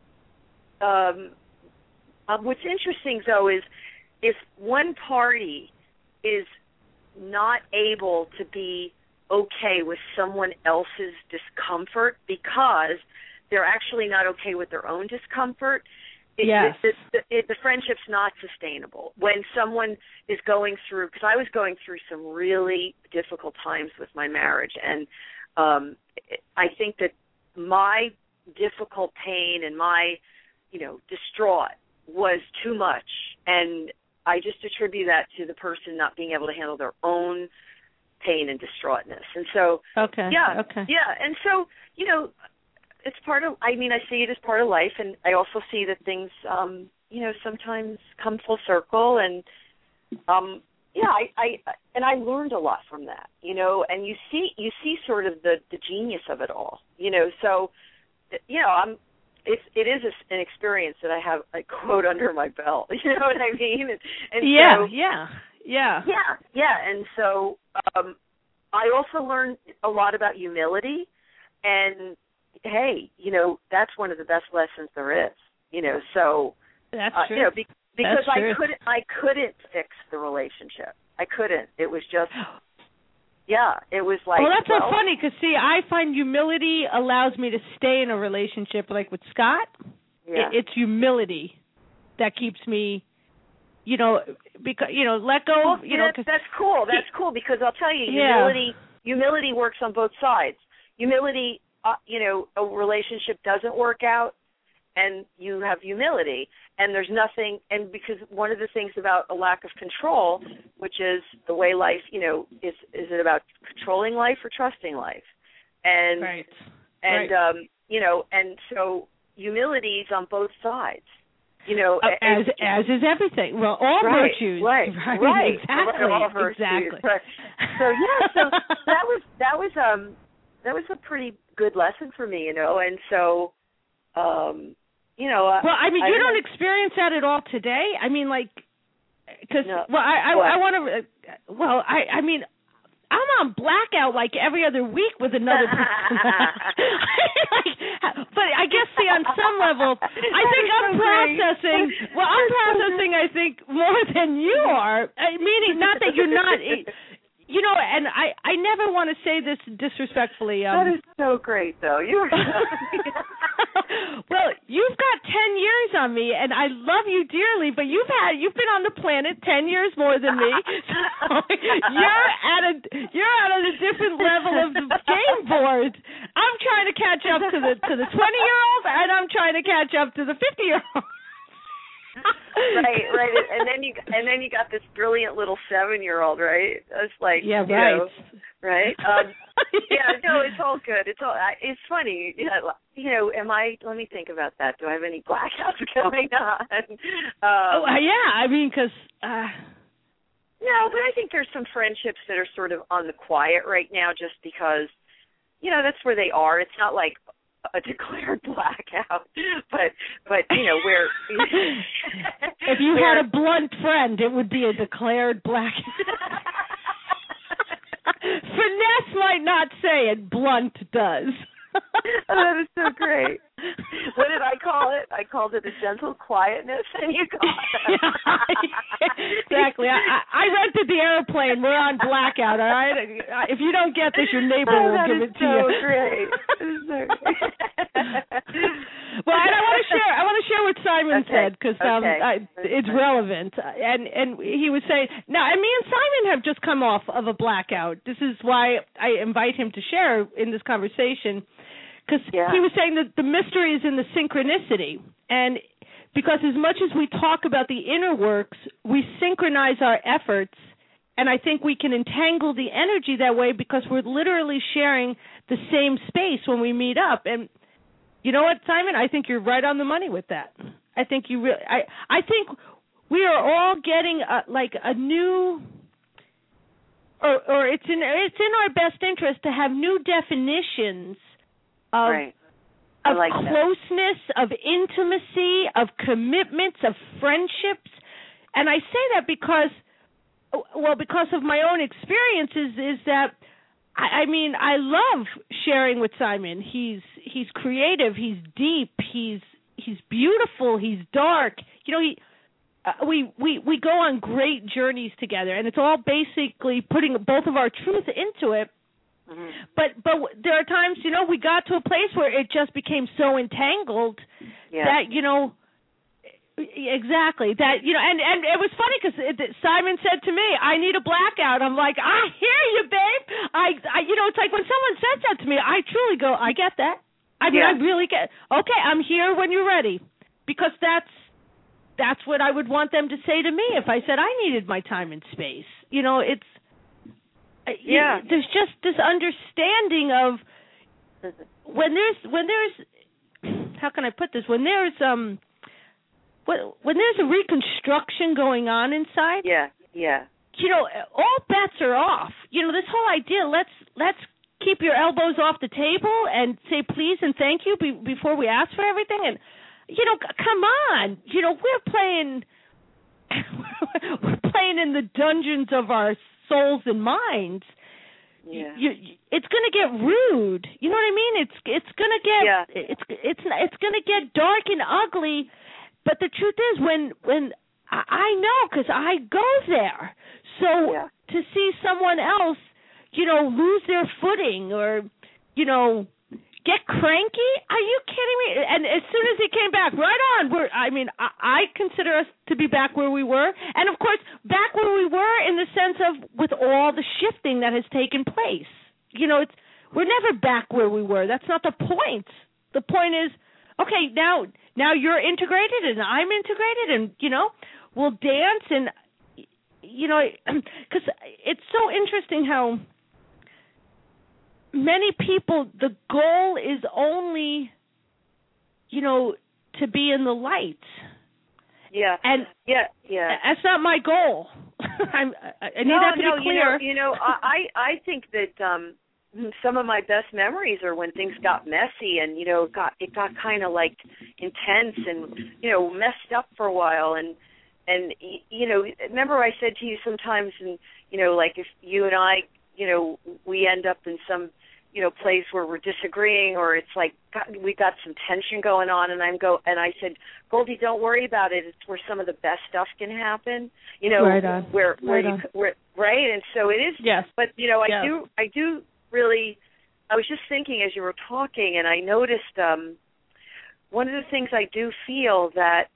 what's interesting, though, is if one party is not able to be okay with someone else's discomfort because they're actually not okay with their own discomfort, the friendship's not sustainable. When someone is going through, because I was going through some really difficult times with my marriage, and I think that my difficult pain and my, distraught was too much, and I just attribute that to the person not being able to handle their own pain and distraughtness. And so, and so, it's part of, I see it as part of life, and I also see that things, sometimes come full circle, and, I learned a lot from that, and you see sort of the genius of it all, so, it is an experience that I have a quote under my belt, you know what I mean? And so, I also learned a lot about humility, and hey, that's one of the best lessons there is, so that's true. Because that's true. I couldn't fix the relationship. I couldn't. It was just, it was like. Well, that's so funny because I find humility allows me to stay in a relationship, like with Scott. Yeah. It's humility that keeps me, because let go. That's cool. That's cool because I'll tell you, humility works on both sides. Humility. A relationship doesn't work out, and you have humility, and there's nothing, and because one of the things about a lack of control, which is the way life, is it about controlling life or trusting life? And, and so humility is on both sides. As is everything. Well, all virtues. Right. Exactly. All virtues. Exactly. Right. So that was a pretty good lesson for me, and so, well, you don't experience that at all today. Because, I want to, I'm on blackout like every other week with another person. But I guess, on some level, I think I'm processing. Well, I'm processing, I think, more than you are. Meaning, not that you're not. And I never want to say this disrespectfully. That is so great, though. You're well, you've got 10 years on me, and I love you dearly, but you've been on the planet 10 years more than me. So you're at a different level of the game board. I'm trying to catch up to the 20-year-old, and I'm trying to catch up to the 50-year-old. Right, and then you got this brilliant little 7-year-old, right? It's like, right? It's all good. It's funny, let me think about that. Do I have any blackouts going on? Because. No, but I think there's some friendships that are sort of on the quiet right now, just because, that's where they are. It's not like a declared blackout, but where if you had a blunt friend, it would be a declared blackout. Finesse might not say it, Blunt does. That is so great. What did I call it? I called it a gentle quietness, and you called it. Exactly. I rented the airplane. We're on blackout, all right? If you don't get this, your neighbor will give it to you. Great. Well, and I want to share what Simon said, because it's relevant. And he was saying, now, me and Simon have just come off of a blackout. This is why I invite him to share in this conversation. Because he was saying that the mystery is in the synchronicity. And because as much as we talk about the inner works, we synchronize our efforts. And I think we can entangle the energy that way because we're literally sharing the same space when we meet up. And you know what, Simon? I think you're right on the money with that. I think you really. I think we are all getting a new. Or it's in our best interest to have new definitions of closeness, of intimacy, of commitments, of friendships. And I say that because well, because of my own experiences, is that I mean, I love sharing with Simon. He's creative. He's deep. He's beautiful. He's dark. You know, we go on great journeys together, and it's all basically putting both of our truth into it. Mm-hmm. But there are times, you know, we got to a place where it just became so entangled that, you know, exactly, that, you know, and it was funny because Simon said to me, I need a blackout. I'm like, I hear you, babe. I you know, it's like when someone says that to me, I truly go, I get that. I mean, I really get, okay, I'm here when you're ready, because that's what I would want them to say to me if I said I needed my time and space. You know, it's, there's just this understanding of when there's how can I put this, when there's a reconstruction going on inside, you know, all bets are off. You know, this whole idea, let's keep your elbows off the table and say please and thank you before we ask for everything. And, you know, come on. You know, we're playing in the dungeons of our souls and minds. Yeah. It's going to get rude. You know what I mean? It's going to get it's going to get dark and ugly. But the truth is, when I know, because I go there. So to see someone else, you know, lose their footing or, you know, get cranky, are you kidding me? And as soon as he came back, right on. I consider us to be back where we were. And, of course, back where we were in the sense of with all the shifting that has taken place. You know, we're never back where we were. That's not the point. The point is, okay, now you're integrated and I'm integrated and, you know, we'll dance and, you know, because it's so interesting how many people, the goal is only, you know, to be in the light. Yeah. And that's not my goal. I need that to be clear. You know, I think that some of my best memories are when things got messy and, you know, it got kind of like intense and, you know, messed up for a while. And you know, remember I said to you sometimes, and, you know, like if you and I, you know, we end up in some, you know, place where we're disagreeing, or it's like we got some tension going on, and I said, Goldie, don't worry about it. It's where some of the best stuff can happen. You know, right on. where right, and so it is. Yes. But you know, I do really. I was just thinking as you were talking, and I noticed one of the things I do feel that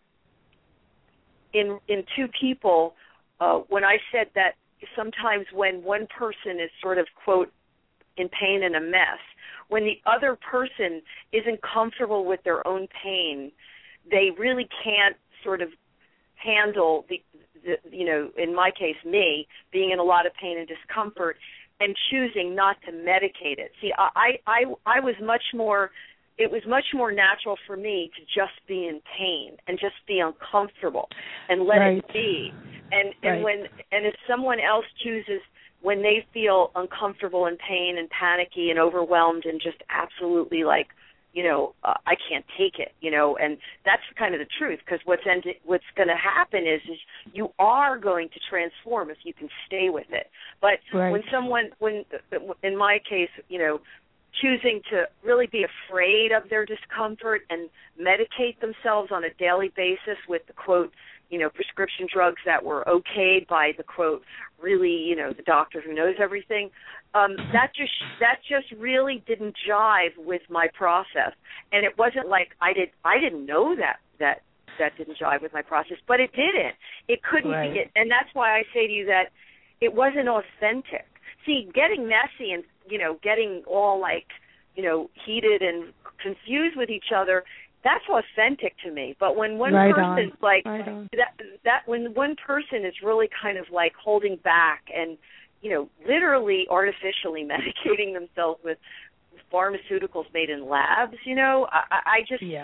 in two people, when I said that sometimes when one person is sort of, quote, in pain and a mess, when the other person isn't comfortable with their own pain, they really can't sort of handle the you know, in my case, me, being in a lot of pain and discomfort and choosing not to medicate it. See, I was much more, it was much more natural for me to just be in pain and just be uncomfortable and let it be. And if someone else chooses, when they feel uncomfortable and pain and panicky and overwhelmed and just absolutely like, you know, I can't take it, you know, and that's kind of the truth, because what's going to happen is you are going to transform if you can stay with it. But when in my case, you know, choosing to really be afraid of their discomfort and medicate themselves on a daily basis with the, quote, you know, prescription drugs that were okayed by the, quote, really, you know, the doctor who knows everything, that just really didn't jive with my process. And it wasn't like I didn't know that didn't jive with my process, but it didn't. It couldn't be it. And that's why I say to you that it wasn't authentic. See, getting messy and, you know, getting all like, you know, heated and confused with each other, that's authentic to me. But when one person's like that, when one person is really kind of like holding back and, you know, literally artificially medicating themselves with pharmaceuticals made in labs, you know, I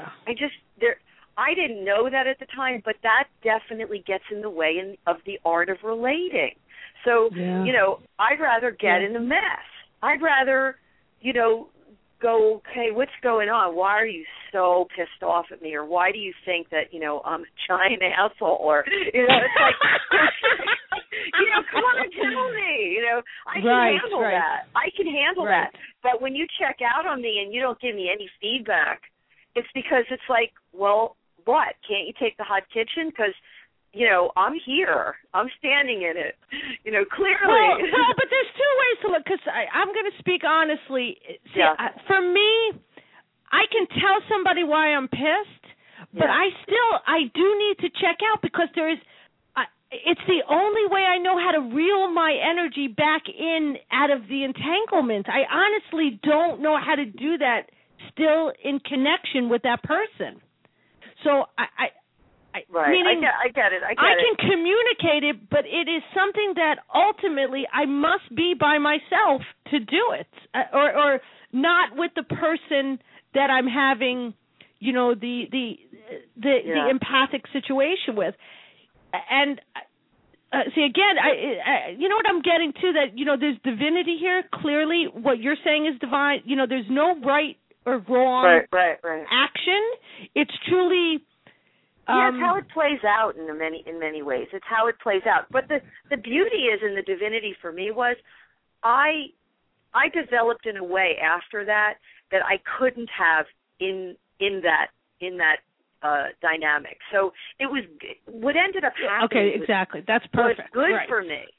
didn't know that at the time, but that definitely gets in the way of the art of relating. So, you know, I'd rather get in the mess. I'd rather, you know, go, okay, what's going on? Why are you so pissed off at me? Or why do you think that, you know, I'm a giant asshole? Or, you know, it's like, Come on and tell me. I can handle that. I can handle that. But when you check out on me and you don't give me any feedback, it's because it's like, well, what? Can't you take the hot kitchen? Because, I'm here. I'm standing in it, clearly. Well, but there's two ways to look, because I'm going to speak honestly. See, for me, I can tell somebody why I'm pissed, but I do need to check out, because it's the only way I know how to reel my energy back in out of the entanglement. I honestly don't know how to do that still in connection with that person. So meaning, I get it. I can communicate it, but it is something that ultimately I must be by myself to do it, or not with the person that I'm having, the empathic situation with. And see, again, you know what I'm getting to, that, there's divinity here. Clearly, what you're saying is divine. There's no right or wrong action. It's truly... it's how it plays out in many ways. It's how it plays out. But the beauty is, in the divinity for me, was I developed in a way after that I couldn't have in that dynamic. So it was what ended up happening. Okay, exactly. That's perfect. Was good for me.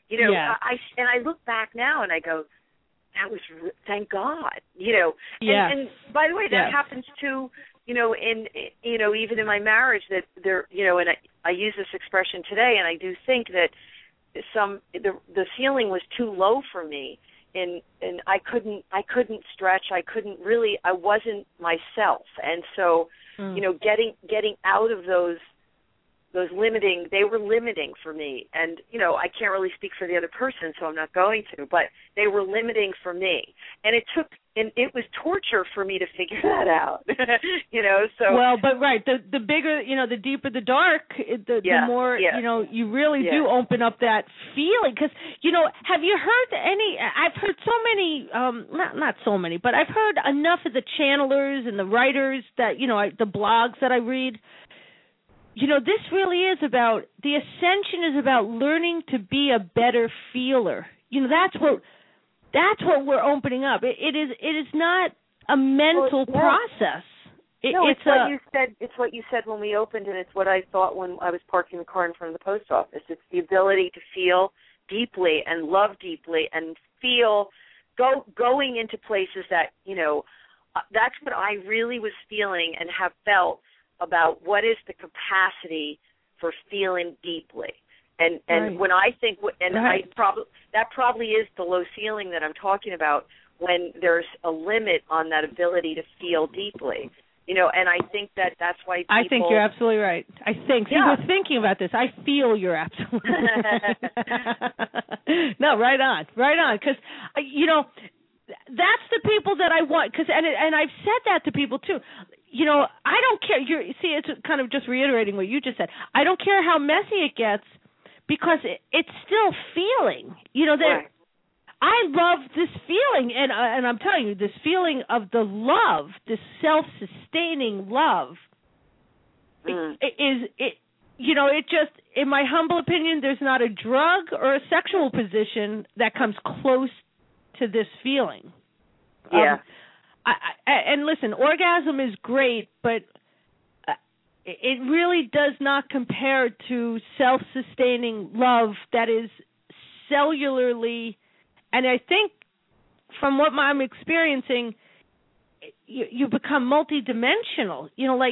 I look back now and I go, that was thank God. And by the way, that happens too. In even in my marriage, that there, and I use this expression today, and I do think that the ceiling was too low for me, and I couldn't stretch, I wasn't myself, and so getting out of those limiting, they were limiting for me, and I can't really speak for the other person, so I'm not going to, but they were limiting for me, and it was torture for me to figure that out. So well, but the bigger, the deeper the dark, the more you really do open up that feeling. Because have you heard any? I've heard so many, not so many, but I've heard enough of the channelers and the writers that the blogs that I read. This really is about, the ascension is about learning to be a better feeler. That's what we're opening up. It is not a mental process. It's what you said. It's what you said when we opened, and it's what I thought when I was parking the car in front of the post office. It's the ability to feel deeply and love deeply and feel going into places that that's what I really was feeling and have felt about what is the capacity for feeling deeply. And when I think, that probably is the low ceiling that I'm talking about, when there's a limit on that ability to feel deeply. And I think that's why people... I think you're absolutely right. I think. See, we're thinking about this. I feel you're absolutely right. No, right on. Because, that's the people that I want. And I've said that to people, too. I don't care. It's kind of just reiterating what you just said. I don't care how messy it gets, because it's still feeling. I love this feeling, and I'm telling you, this feeling of the love, this self-sustaining love, it just, in my humble opinion, there's not a drug or a sexual position that comes close to this feeling. Yeah. And listen, orgasm is great, but it really does not compare to self-sustaining love that is cellularly, and I think from what I'm experiencing, you become multidimensional.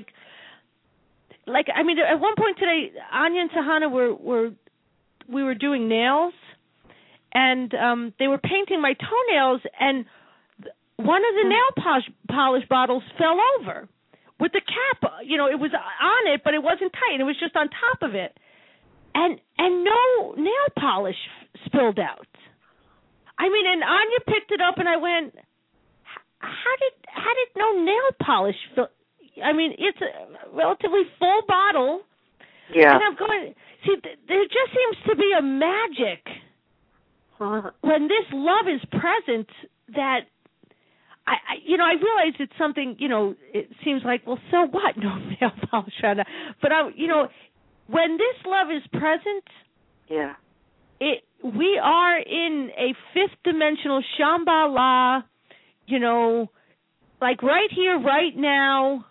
At one point today, Anya and Sahana we were doing nails, and they were painting my toenails, and one of the nail polish bottles fell over with the cap. It was on it, but it wasn't tight. It was just on top of it, and no nail polish spilled out. And Anya picked it up, and I went, how did no nail polish fill? It's a relatively full bottle. Yeah. And I'm going, see, there just seems to be a magic when this love is present that, I realize it's something, it seems like, well, so what? No nail polish around that. But, when this love is present, we are in a fifth dimensional Shambhala, like right here, right now.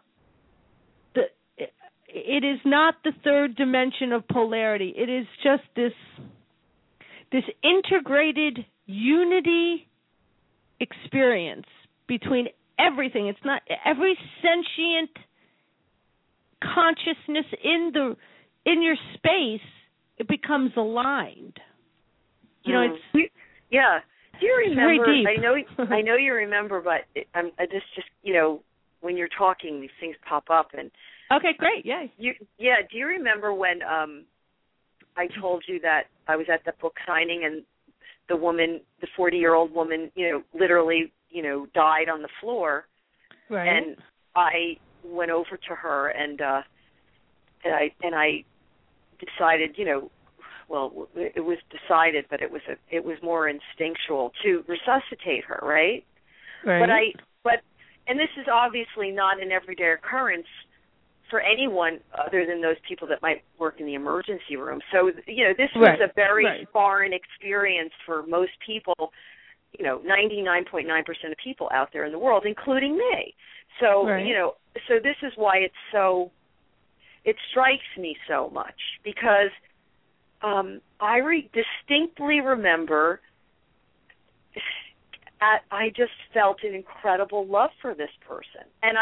It is not the third dimension of polarity. It is just this integrated unity experience between everything. It's not every sentient consciousness in your space. It becomes aligned. It's yeah. Do you remember? Very deep. I know you remember, but I just when you're talking, these things pop up and. Okay, great. Yeah. Do you remember when I told you that I was at the book signing and the woman, the 40-year-old woman, literally, died on the floor, right? And I went over to her and I decided, well, it was decided, but it was more instinctual to resuscitate her, right? Right. But this is obviously not an everyday occurrence for anyone other than those people that might work in the emergency room. So, this was a very foreign experience for most people, 99.9% of people out there in the world, including me. So, so this is why it strikes me so much, because I distinctly remember I just felt an incredible love for this person, and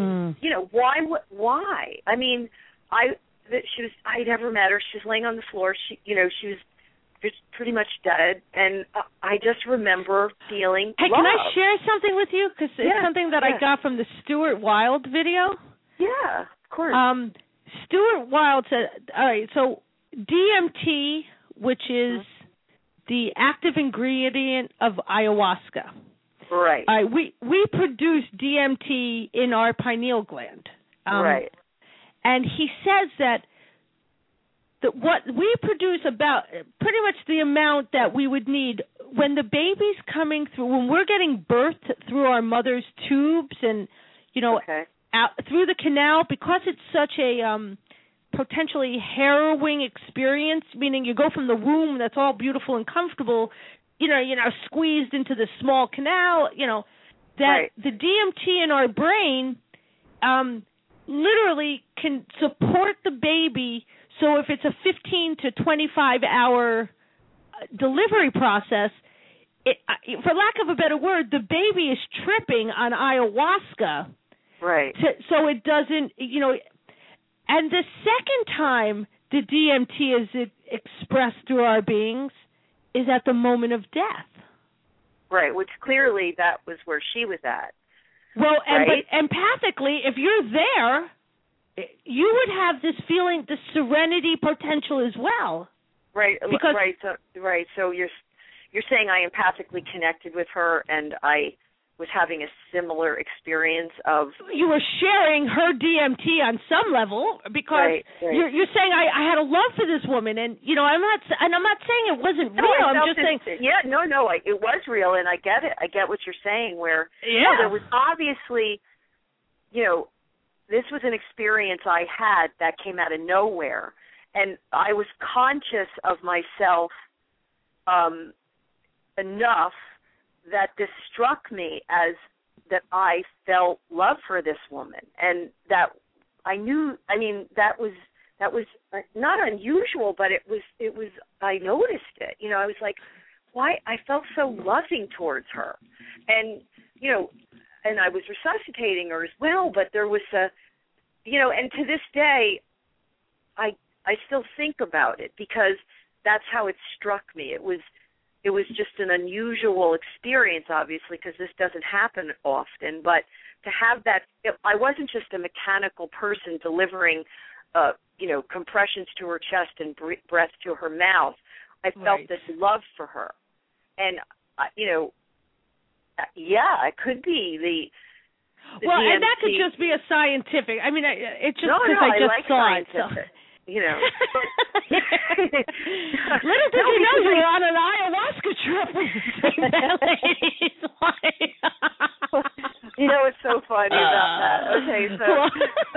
why? I mean, I never met her. She was laying on the floor. She was just pretty much dead, and I just remember feeling. Hey, love. Can I share something with you? Because it's something that I got from the Stuart Wilde video. Yeah, of course. Stuart Wilde said, all right, so DMT, which is the active ingredient of ayahuasca. Right. We produce DMT in our pineal gland. Right. And he says that what we produce about pretty much the amount that we would need when the baby's coming through, when we're getting birthed through our mother's tubes and, out through the canal, because it's such a potentially harrowing experience, meaning you go from the womb that's all beautiful and comfortable, squeezed into the small canal, that the DMT in our brain literally can support the baby. So if it's a 15 to 25 hour delivery process, for lack of a better word, the baby is tripping on ayahuasca. Right. So it doesn't, and the second time the DMT is expressed through our beings is at the moment of death. Right, which clearly that was where she was at. Well, but empathically, if you're there, you would have this feeling, the serenity potential as well. Right, because, So you're saying I empathically connected with her, and I was having a similar experience of. You were sharing her DMT on some level, because you're saying I had a love for this woman, and I'm not saying it wasn't real. I'm just saying. Yeah, no, it was real, and I get it. I get what you're saying. Where there was obviously, this was an experience I had that came out of nowhere, and I was conscious of myself enough that this struck me as that I felt love for this woman, and that I knew. I mean, that was not unusual, but it was. I noticed it. I was like, why? I felt so loving towards her, and and I was resuscitating her as well. But there was and to this day, I still think about it, because that's how it struck me. It was just an unusual experience, obviously, because this doesn't happen often. But to have that, I wasn't just a mechanical person delivering, compressions to her chest and breath to her mouth. I felt this love for her. And, it could be the well, DMT. And that could just be a scientific. I mean, it's just because I just like saw it. So. Little did you know you were on an ayahuasca trip with that lady's wife. It's so funny about that. Okay,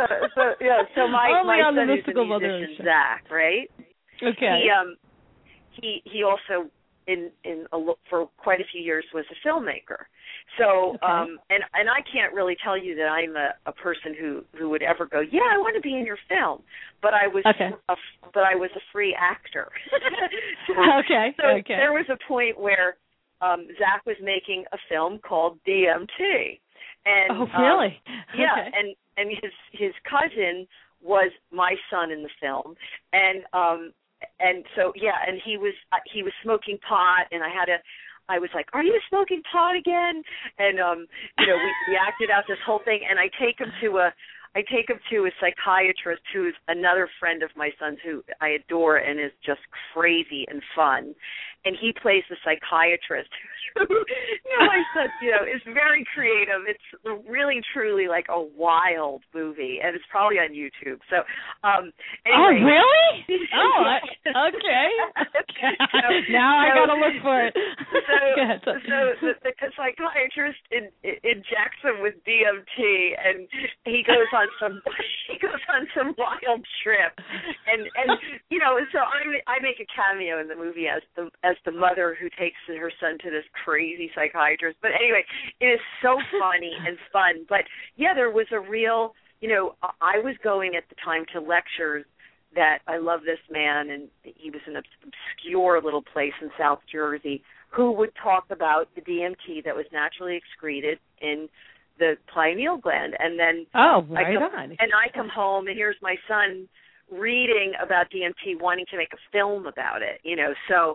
so my son is a musician, Zach, right? Okay. he also for quite a few years was a filmmaker. So and I can't really tell you that I'm a person who would ever go, yeah, I want to be in your film, but I was a free actor. So there was a point where Zach was making a film called DMT, and really? Yeah, and his cousin was my son in the film, and so and he was smoking pot, and I was like, are you smoking pot again? And we acted out this whole thing, and I take him to a psychiatrist who's another friend of my son's who I adore and is just crazy and fun. And he plays the psychiatrist who, my son, is very creative. It's really, truly like a wild movie, and it's probably on YouTube. So, anyway. Oh, really? Okay. Now I got to look for it. So the psychiatrist injects him with DMT, and he goes on some wild trip, and so I make a cameo in the movie as the mother who takes her son to this crazy psychiatrist. But anyway, it is so funny and fun. But yeah, there was a real, I was going at the time to lectures that I love this man, and he was in an obscure little place in South Jersey, who would talk about the DMT that was naturally excreted in the pineal gland. And then I come home, and here's my son reading about DMT, wanting to make a film about it, so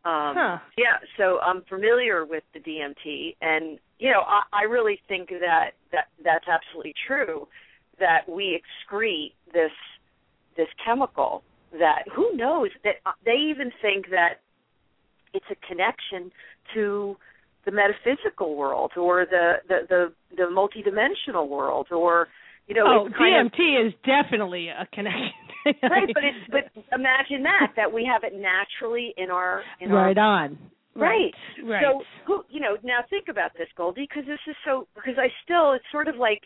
so I'm familiar with the DMT, and I really think that's absolutely true, that we excrete this chemical that, who knows, that they even think that it's a connection to the metaphysical world or the multidimensional world, or DMT is definitely a connection. Right, but imagine that we have it naturally in our right on. Right. Right. So now think about this, Goldie, because it's sort of like,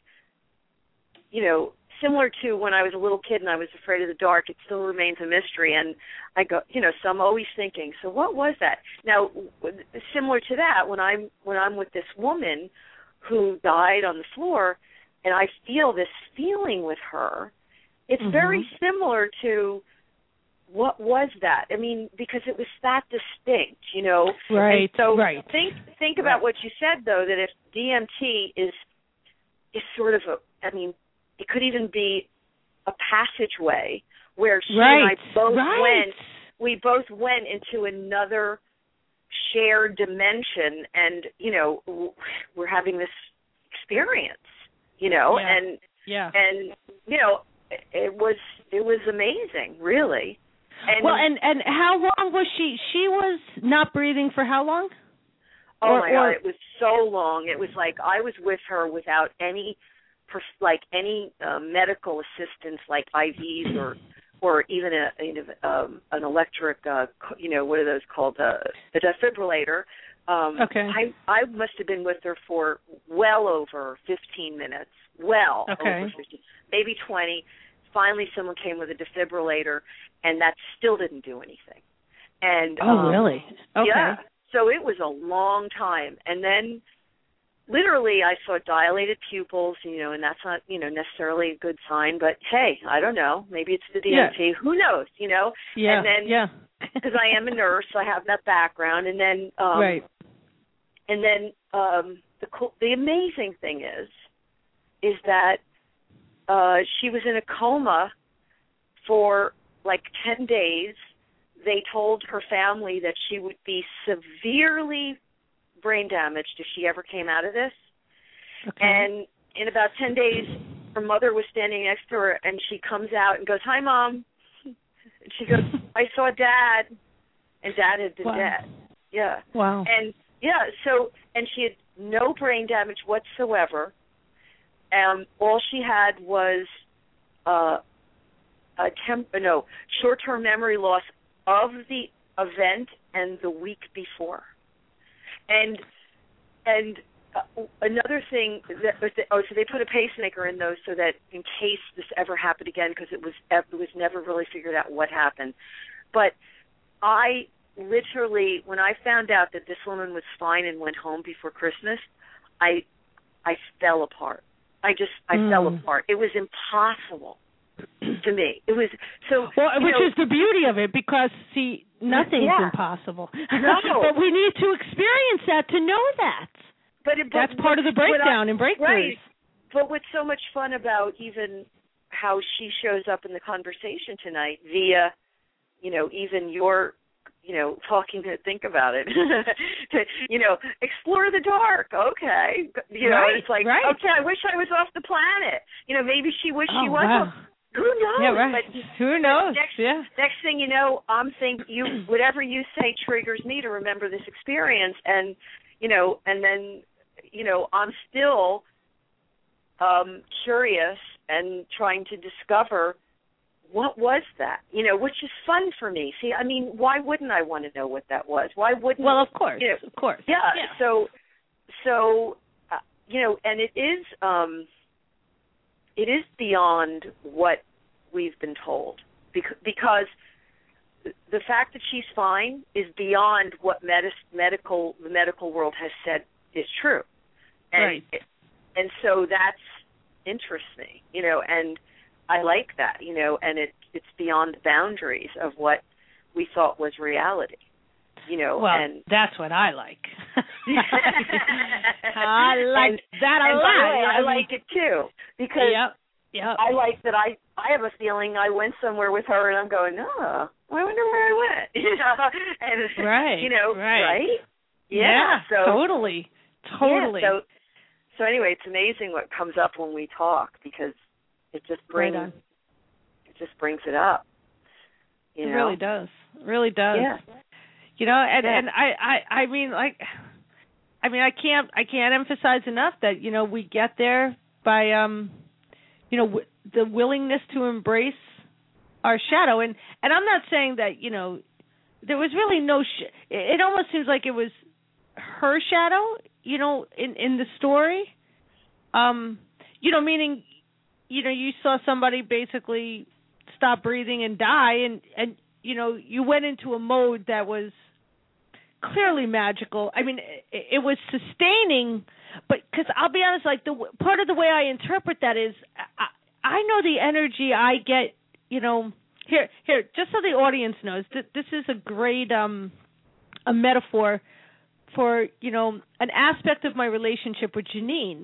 similar to when I was a little kid and I was afraid of the dark. It still remains a mystery, and I go, so I'm always thinking, so what was that? Now, similar to that, when I'm with this woman who died on the floor, and I feel this feeling with her, it's very similar to what was that? I mean, because it was that distinct, Right. And so think about what you said, though, that if DMT is sort of it could even be a passageway where she and I both went into another shared dimension, and we're having this experience, and it was amazing, really. And and how long was she? She was not breathing for how long? Oh my God, it was so long. It was like I was with her without any medical assistance, like IVs or even an electric, what are those called, a defibrillator. I must have been with her for well over 15 minutes, over 15, maybe 20. Finally, someone came with a defibrillator, and that still didn't do anything. And really? Okay. Yeah. So it was a long time, and then literally I saw dilated pupils, and that's not, necessarily a good sign, but hey, I don't know. Maybe it's the DMT. Yeah. Who knows, Yeah. And then, because I am a nurse, so I have that background, and then, And then the amazing thing is that she was in a coma for like 10 days. They told her family that she would be severely brain damaged if she ever came out of this. Okay. And in about 10 days, her mother was standing next to her, and she comes out and goes, "Hi, Mom." And she goes, "I saw Dad." And Dad had been dead. Yeah. Wow. And she had no brain damage whatsoever. All she had was short-term memory loss of the event and the week before. And another thing, so they put a pacemaker in those so that in case this ever happened again, because it was never really figured out what happened. But I literally, when I found out that this woman was fine and went home before Christmas, I fell apart. I fell apart. It was impossible to me. It was so. Well, which is the beauty of it, because see, nothing's impossible. No. But we need to experience that to know that. But that's part of the breakdown and breakthroughs. Right. But what's so much fun about even how she shows up in the conversation tonight via, even your, talking to think about it, to, explore the dark. Okay. It's like, okay, I wish I was off the planet. Maybe she wished she was. Wow. Who knows? Yeah, right. But who knows? Next thing you know, I'm thinking whatever you say triggers me to remember this experience, and and then I'm still curious and trying to discover what was that, which is fun for me. See, I mean, why wouldn't I want to know what that was? Why wouldn't? Well, of course, of course. Yeah. So, and it is beyond what we've been told, because the fact that she's fine is beyond what the medical world has said is true, and and so that's interests me, and I like that, and it's beyond the boundaries of what we thought was reality, Well, and that's what I like. I like that a lot. By the way, I like it too, because I like that I have a feeling I went somewhere with her and I'm going, I wonder where I went, and right? Yeah, so totally. Yeah, so anyway, it's amazing what comes up when we talk, because it just brings it up. It really does. It really does. Yeah. And I mean, I can't emphasize enough that we get there by the willingness to embrace our shadow, and I'm not saying that there was really no. It almost seems like it was her shadow, in the story. Meaning, you saw somebody basically stop breathing and die, and you went into a mode that was clearly magical. I mean, it was sustaining, but because I'll be honest, like part of the way I interpret that is, I know the energy I get. Here, just so the audience knows, this is a great a metaphor for an aspect of my relationship with Janine.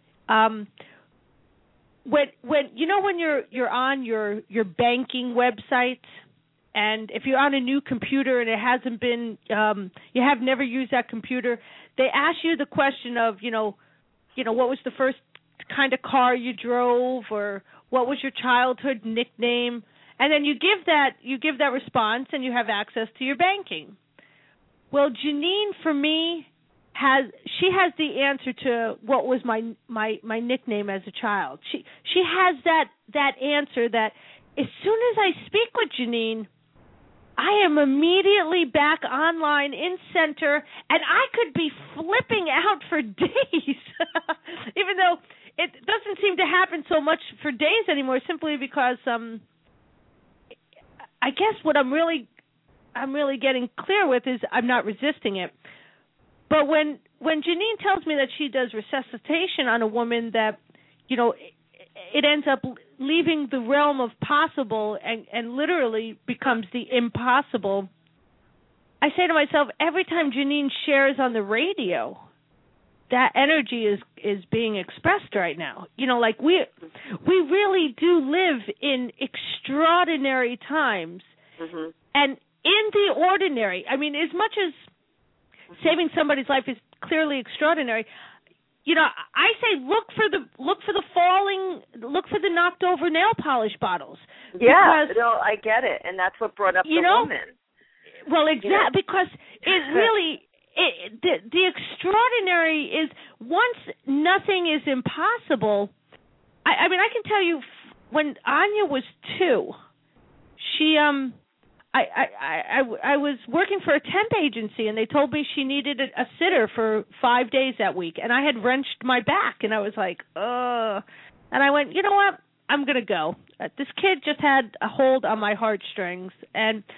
When you're on your banking website, and if you're on a new computer and it hasn't been you have never used that computer, they ask you the question of what was the first kind of car you drove, or what was your childhood nickname, and then you give that response and you have access to your banking. Well, Janine, for me, has the answer to what was my nickname as a child. She has that answer that as soon as I speak with Janine, I am immediately back online in center, and I could be flipping out for days, even though it doesn't seem to happen so much for days anymore, simply because I guess what I'm really getting clear with is I'm not resisting it. But when Janine tells me that she does resuscitation on a woman that, it ends up leaving the realm of possible and literally becomes the impossible, I say to myself, every time Janine shares on the radio, that energy is being expressed right now. Like we really do live in extraordinary times. Mm-hmm. And in the ordinary, I mean, as much as saving somebody's life is clearly extraordinary, I say look for the knocked over nail polish bottles. Yeah, I get it, and that's what brought up the woman. Well, exactly, because it really the extraordinary is once nothing is impossible. I mean, I can tell you when Anya was 2, she I was working for a temp agency, and they told me she needed a sitter for 5 days that week, and I had wrenched my back, and I was like, ugh. And I went, you know what? I'm going to go. This kid just had a hold on my heartstrings, and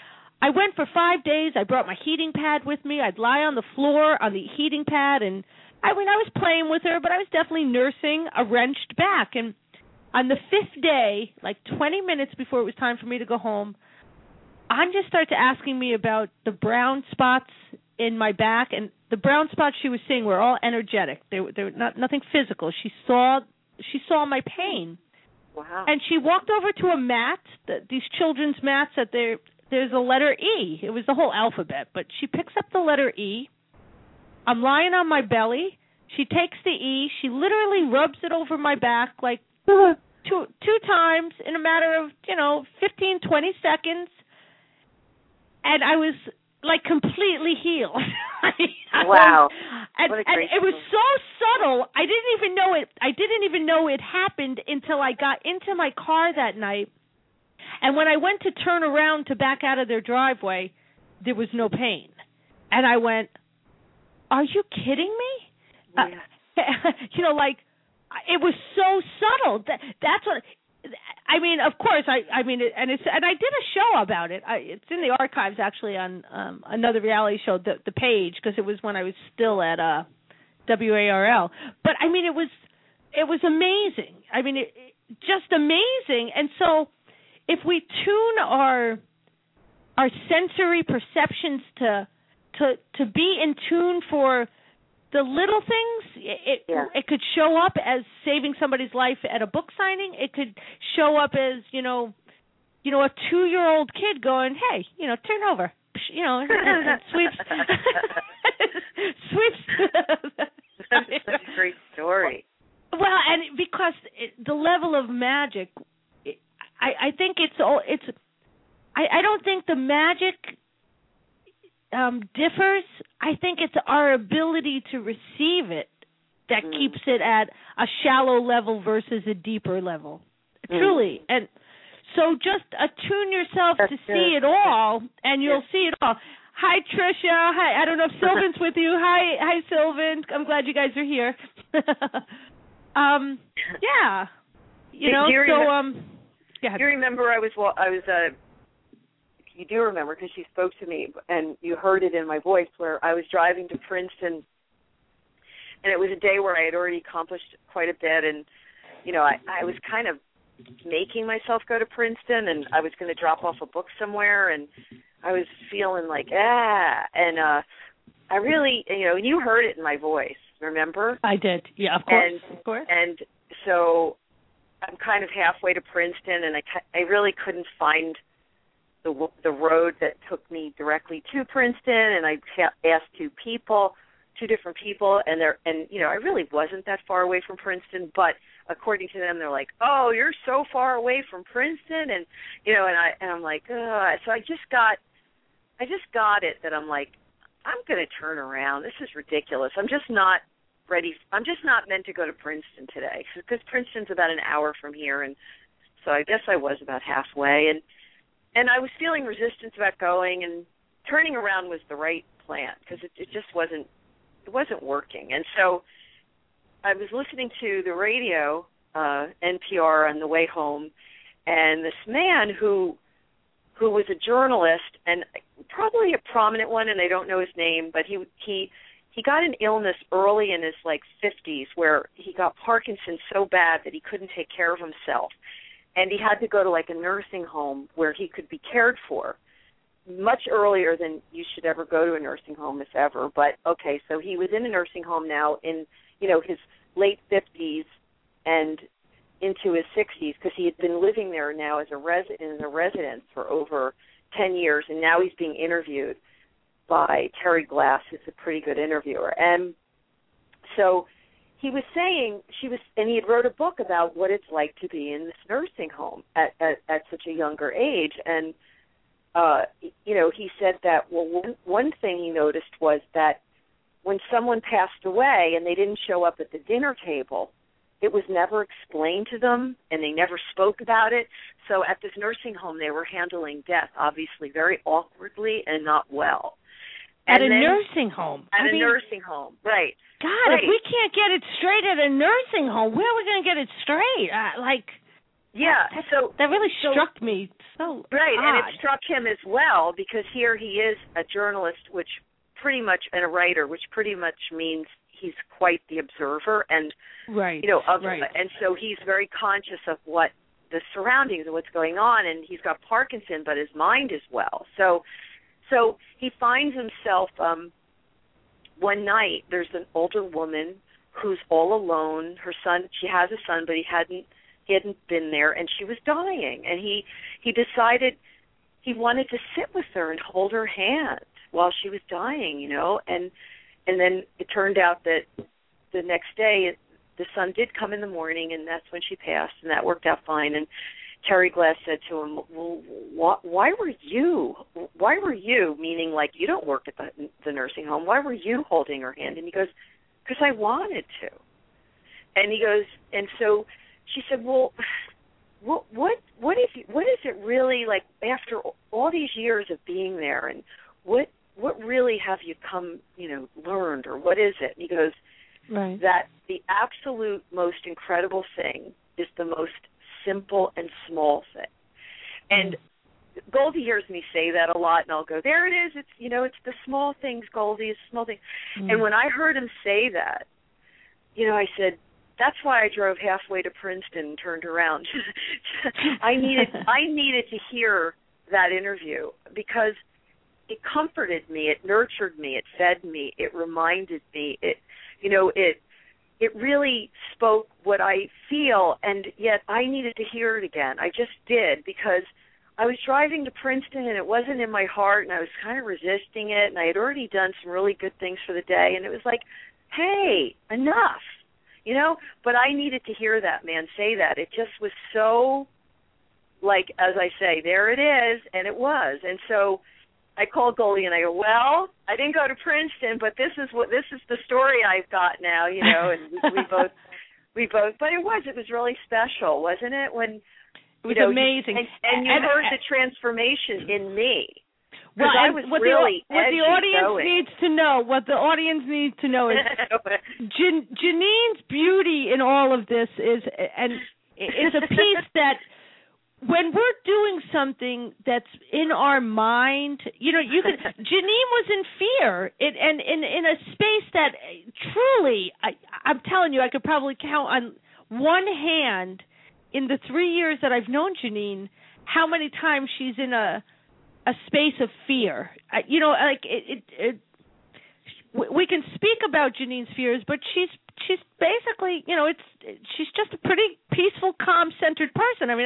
I went for 5 days. I brought my heating pad with me. I'd lie on the floor on the heating pad, and I was playing with her, but I was definitely nursing a wrenched back. And on the 5th day, like 20 minutes before it was time for me to go home, Anja started asking me about the brown spots in my back, and the brown spots she was seeing were all energetic. They were nothing physical. She saw my pain. Wow. And she walked over to a mat, these children's mats that there's a letter E. It was the whole alphabet, but she picks up the letter E. I'm lying on my belly. She takes the E. She literally rubs it over my back like two times in a matter of, 15, 20 seconds. And I was like completely healed. Wow. And it was so subtle. I didn't even know it happened until I got into my car that night. And when I went to turn around to back out of their driveway, there was no pain. And I went, "Are you kidding me?" Yeah. Like it was so subtle. That's what. I mean, of course, and I did a show about it. It's in the archives actually on another reality show, The Page, because it was when I was still at WARL. But I mean, it was amazing. I mean, just amazing. And so, if we tune our sensory perceptions to be in tune for the little things, it could show up as saving somebody's life at a book signing. It could show up as, a 2-year-old kid going, "Hey, turn over," and sweeps. That's such a great story. Well, and because the level of magic, I think I don't think the magic differs. I think it's our ability to receive it that keeps it at a shallow level versus a deeper level. Truly. And so just attune yourself to see it all, and you'll see it all. Hi, Tricia. Hi. I don't know if Sylvan's with you. Hi, Sylvan. I'm glad you guys are here. Yeah. You remember you do remember because she spoke to me, and you heard it in my voice, where I was driving to Princeton, and it was a day where I had already accomplished quite a bit, and, I was kind of making myself go to Princeton, and I was going to drop off a book somewhere, and I was feeling like, and I really, you heard it in my voice, remember? I did, yeah, of course. And so I'm kind of halfway to Princeton, and I really couldn't find the road that took me directly to Princeton, and I asked two different people, and I really wasn't that far away from Princeton, but according to them, they're like, "Oh, you're so far away from Princeton," and I'm like, ugh. So I just got it that I'm like, I'm going to turn around. This is ridiculous. I'm just not ready. I'm just not meant to go to Princeton today, because Princeton's about an hour from here, and so I guess I was about halfway, and I was feeling resistance about going, and turning around was the right plan, because it just wasn't working. And so I was listening to the radio, NPR, on the way home, and this man who was a journalist, and probably a prominent one, and I don't know his name, but he got an illness early in his 50s, where he got Parkinson's so bad that he couldn't take care of himself. And he had to go to a nursing home where he could be cared for much earlier than you should ever go to a nursing home, if ever. But, okay, so he was in a nursing home now in, his late 50s and into his 60s, because he had been living there now as a residence for over 10 years, and now he's being interviewed by Terry Glass, who's a pretty good interviewer. And so he was saying and he had wrote a book about what it's like to be in this nursing home at such a younger age. And, he said that, one thing he noticed was that when someone passed away and they didn't show up at the dinner table, it was never explained to them, and they never spoke about it. So at this nursing home, they were handling death, obviously, very awkwardly and not well. At a nursing home. Nursing home, right. God, right. If we can't get it straight at a nursing home, where are we going to get it straight? Yeah, so that really struck me. So right, odd. and it struck him as well because here he is a journalist, which pretty much, and a writer, which pretty much means he's quite the observer, and right, and so he's very conscious of what the surroundings and what's going on, and he's got Parkinson, but his mind is well. So he finds himself one night. There's an older woman who's all alone. Her son, she has a son, but he hadn't been there, and she was dying, and he decided he wanted to sit with her and hold her hand while she was dying, and then it turned out that the next day the son did come in the morning, and that's when she passed, and that worked out fine. And Terry Glass said to him, well, why were you, meaning like you don't work at the nursing home, why were you holding her hand? And he goes, because I wanted to. And he goes, and so she said, well, what is it really like after all these years of being there, and what really have you come, learned, or what is it? And he goes, right, that the absolute most incredible thing is the most simple and small thing. And Goldie hears me say that a lot, and I'll go, there it is. It's, it's the small things, Goldie, it's small things. And when I heard him say that, I said, that's why I drove halfway to Princeton and turned around. I needed to hear that interview because it comforted me, it nurtured me, it fed me, it reminded me, it really spoke what I feel, and yet I needed to hear it again. I just did, because I was driving to Princeton and it wasn't in my heart, and I was kind of resisting it, and I had already done some really good things for the day, and it was like, hey, enough. But I needed to hear that man say that. It just was so, like, as I say, there it is, and it was. And so I called Goldie and I go, well, I didn't go to Princeton, but this is the story I've got now, and we both, but it was really special, wasn't it? When it was amazing, and you heard the transformation in me. Well, I was what really the audience needs to know is Janine's beauty in all of this is, and it's a piece that when we're doing something that's in our mind, Janine was in fear, and in a space that truly, I'm telling you, I could probably count on one hand in the 3 years that I've known Janine how many times she's in a space of fear. We can speak about Janine's fears, but she's basically, she's just a pretty peaceful, calm, centered person. I mean,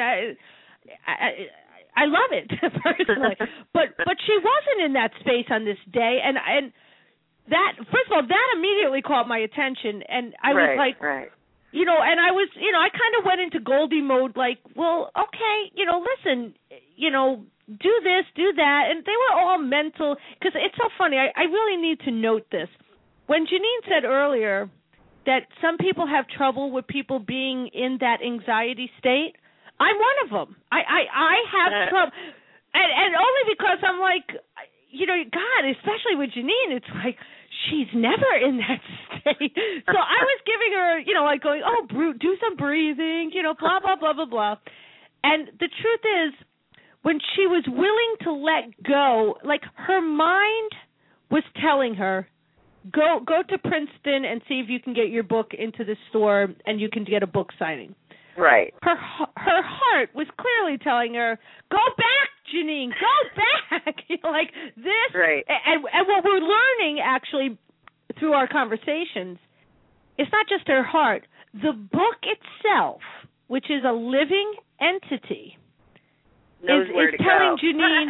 I love it personally, but she wasn't in that space on this day, and that, first of all, that immediately caught my attention, and I was like, right. And I was, I kind of went into Goldie mode, like, well, okay, listen, do this, do that, and they were all mental, because it's so funny, I really need to note this. When Janine said earlier that some people have trouble with people being in that anxiety state, I'm one of them. I have trouble, and only because I'm like, God, especially with Janine, it's like she's never in that state. So I was giving her, like going, oh, do some breathing, blah, blah, blah, blah, blah. And the truth is, when she was willing to let go, like her mind was telling her, go to Princeton and see if you can get your book into the store and you can get a book signing. Right. Her heart was clearly telling her, go back, Janine, go back. Like this. Right. And what we're learning, actually, through our conversations, it's not just her heart. The book itself, which is a living entity, is telling Janine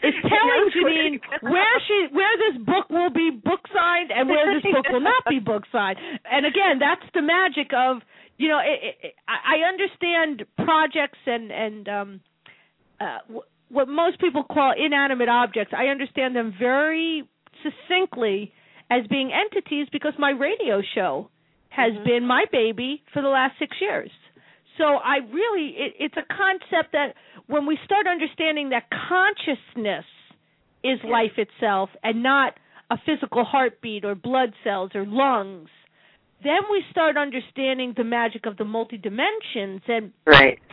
where this book will be book signed and where this book will not be book signed. And again, that's the magic of, I understand projects and what most people call inanimate objects. I understand them very succinctly as being entities because my radio show has been my baby for the last 6 years. So it's a concept that when we start understanding that consciousness is life itself and not a physical heartbeat or blood cells or lungs, then we start understanding the magic of the multidimensions. And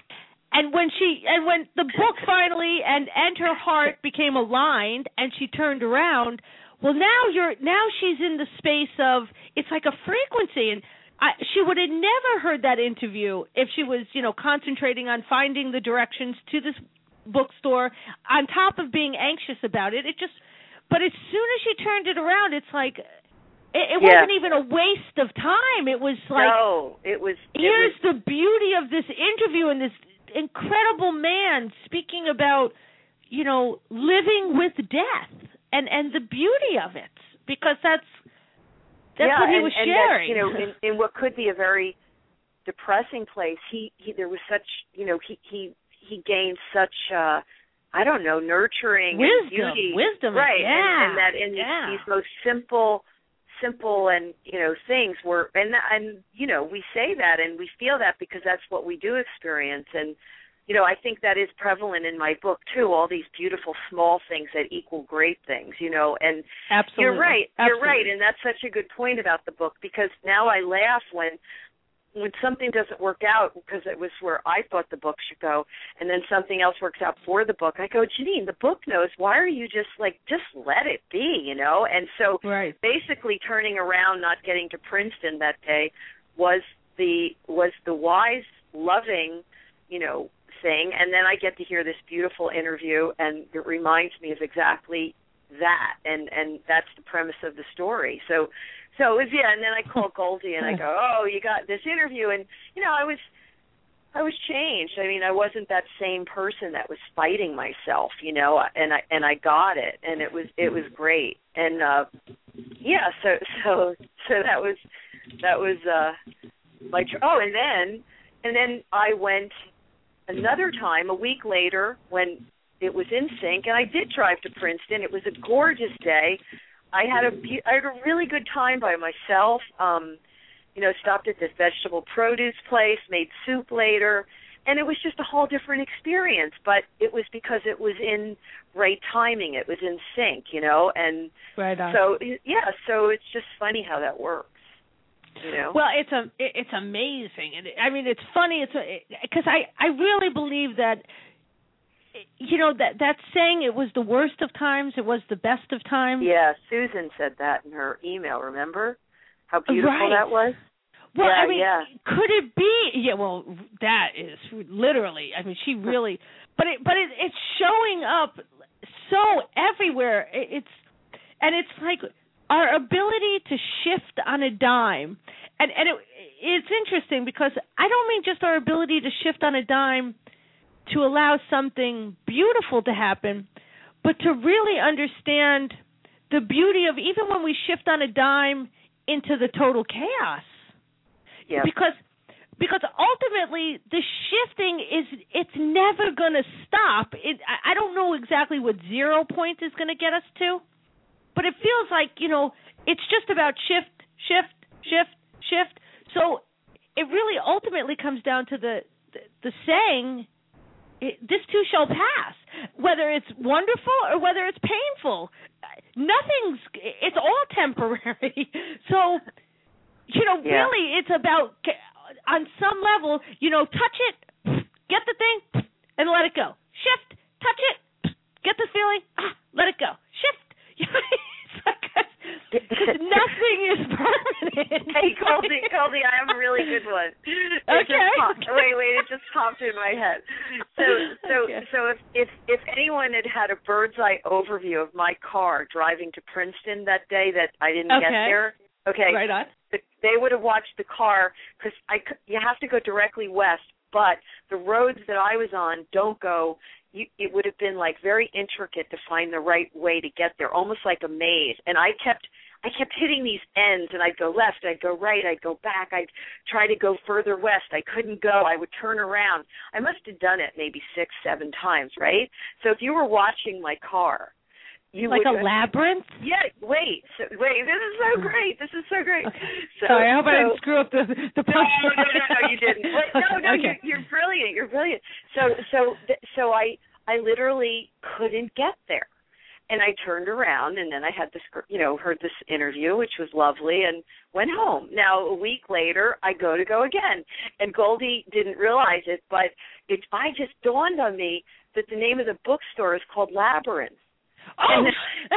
And when the book finally and her heart became aligned and she turned around, well, now she's in the space of, it's like a frequency, and she would have never heard that interview if she was, concentrating on finding the directions to this bookstore on top of being anxious about it. But as soon as she turned it around, it's like it wasn't even a waste of time. It was like, no, here's the beauty of this interview and this incredible man speaking about, living with death and the beauty of it, because that's what he was sharing. That, in what could be a very depressing place, there was such, he gained such, nurturing wisdom, right? Yeah. And that in these most simple and things were, and we say that and we feel that because that's what we do experience. And I think that is prevalent in my book too, all these beautiful small things that equal great things, and Absolutely. You're right. Absolutely. You're right, and that's such a good point about the book, because now I laugh when something doesn't work out, because it was where I thought the book should go, and then something else works out for the book. I go, Janine, the book knows. Why are you just let it be, And so basically turning around, not getting to Princeton that day was the wise, loving, thing. And then I get to hear this beautiful interview, and it reminds me of exactly that, and that's the premise of the story. So it was, and then I call Goldie and I go, oh, you got this interview, and I was changed. I mean, I wasn't that same person that was fighting myself, and I got it, and it was great. And so that was my and then I went another time a week later when it was in sync, and I did drive to Princeton. It was a gorgeous day. I had a really good time by myself. Stopped at this vegetable produce place, made soup later, and it was just a whole different experience. But it was because it was in right timing. It was in sync, and right on. So it's just funny how that works. Well, it's amazing, and I mean, it's funny. Because I really believe that, that saying, it was the worst of times, it was the best of times. Yeah, Susan said that in her email. Remember how beautiful that was? Well, could it be? Yeah, well, that is literally. I mean, she really. But it's showing up so everywhere. It's like our ability to shift on a dime, and it's interesting because I don't mean just our ability to shift on a dime to allow something beautiful to happen, but to really understand the beauty of even when we shift on a dime into the total chaos. Yeah. Because ultimately the shifting it's never going to stop. I don't know exactly what 0 point is going to get us to, but it feels like, it's just about shift. So it really ultimately comes down to the saying, this too shall pass, whether it's wonderful or whether it's painful. It's all temporary. So, really it's about, on some level, touch it, get the thing, and let it go. Shift, touch it, get the feeling, let it go. Shift. Because nothing is permanent. Hey, Goldie, I have a really good one. Wait, it just popped in my head. So if anyone had a bird's eye overview of my car driving to Princeton that day that I didn't get there, right on. They would have watched the car, because you have to go directly west, but the roads that I was on don't go. It would have been like very intricate to find the right way to get there, almost like a maze. And I kept hitting these ends, and I'd go left, I'd go right, I'd go back, I'd try to go further west. I couldn't go. I would turn around. I must have done it maybe 6-7 times, right? So if you were watching my car, you like would, a labyrinth? Yeah, wait, this is so great. Okay. Sorry, I hope I didn't screw up the punchline. No, you didn't. No, okay. You're brilliant. So I literally couldn't get there. And I turned around, and then I had this, heard this interview, which was lovely, and went home. Now, a week later, I go again. And Goldie didn't realize it, but I just dawned on me that the name of the bookstore is called Labyrinth. Oh! And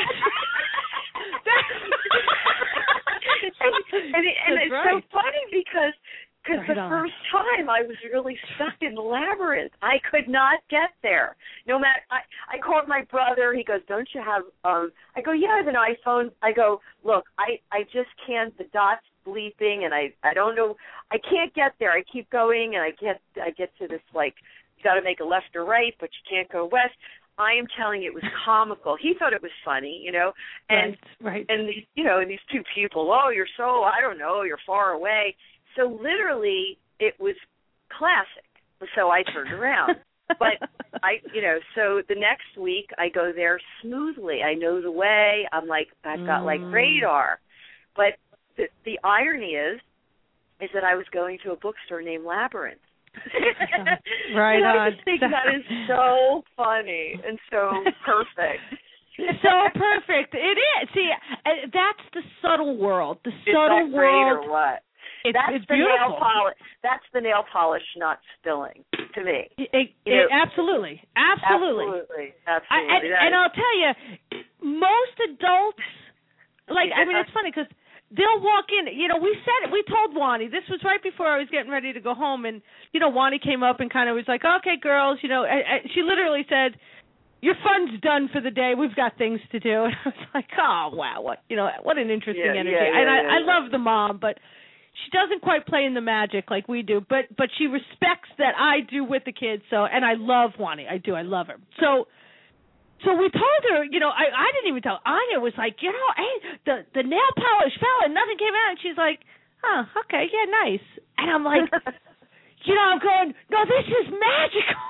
it's right. so funny because right the first time I was really stuck in the labyrinth. I could not get there. No matter, I called my brother. He goes, "Don't you have?" I go, "Yeah, I have an iPhone." I go, "Look, I just can't. The dots bleeping, and I don't know. I can't get there. I keep going, and I get to this like, you got to make a left or right, but you can't go west." I am telling you, it was comical. He thought it was funny, and right. And these, and these two people, oh, you're so, I don't know, you're far away. So literally, it was classic. So I turned around. But so the next week I go there smoothly. I know the way. I'm like, I've got like radar. But the irony is that I was going to a bookstore named Labyrinth. Right and on. I just think that is so funny and so perfect. So perfect. It is. See, that's the subtle world. The subtle is that world. Great or what? It's the beautiful. nail polish. That's the nail polish not spilling to me. Absolutely. Absolutely. And I'll tell you, most adults, it's funny because they'll walk in. We told Wani. This was right before I was getting ready to go home, and Wani came up and kind of was like, "Okay, girls," she literally said, "Your fun's done for the day. We've got things to do." And I was like, "Oh wow, what an interesting energy." I love the mom, but she doesn't quite play in the magic like we do. But she respects that I do with the kids. So, and I love Wani. I do. I love her. So we told her, I didn't even tell Anya. Was like, hey, the nail polish fell and nothing came out. And she's like, "Oh, okay, yeah, nice." And I'm like, I'm going, "No, this is magical.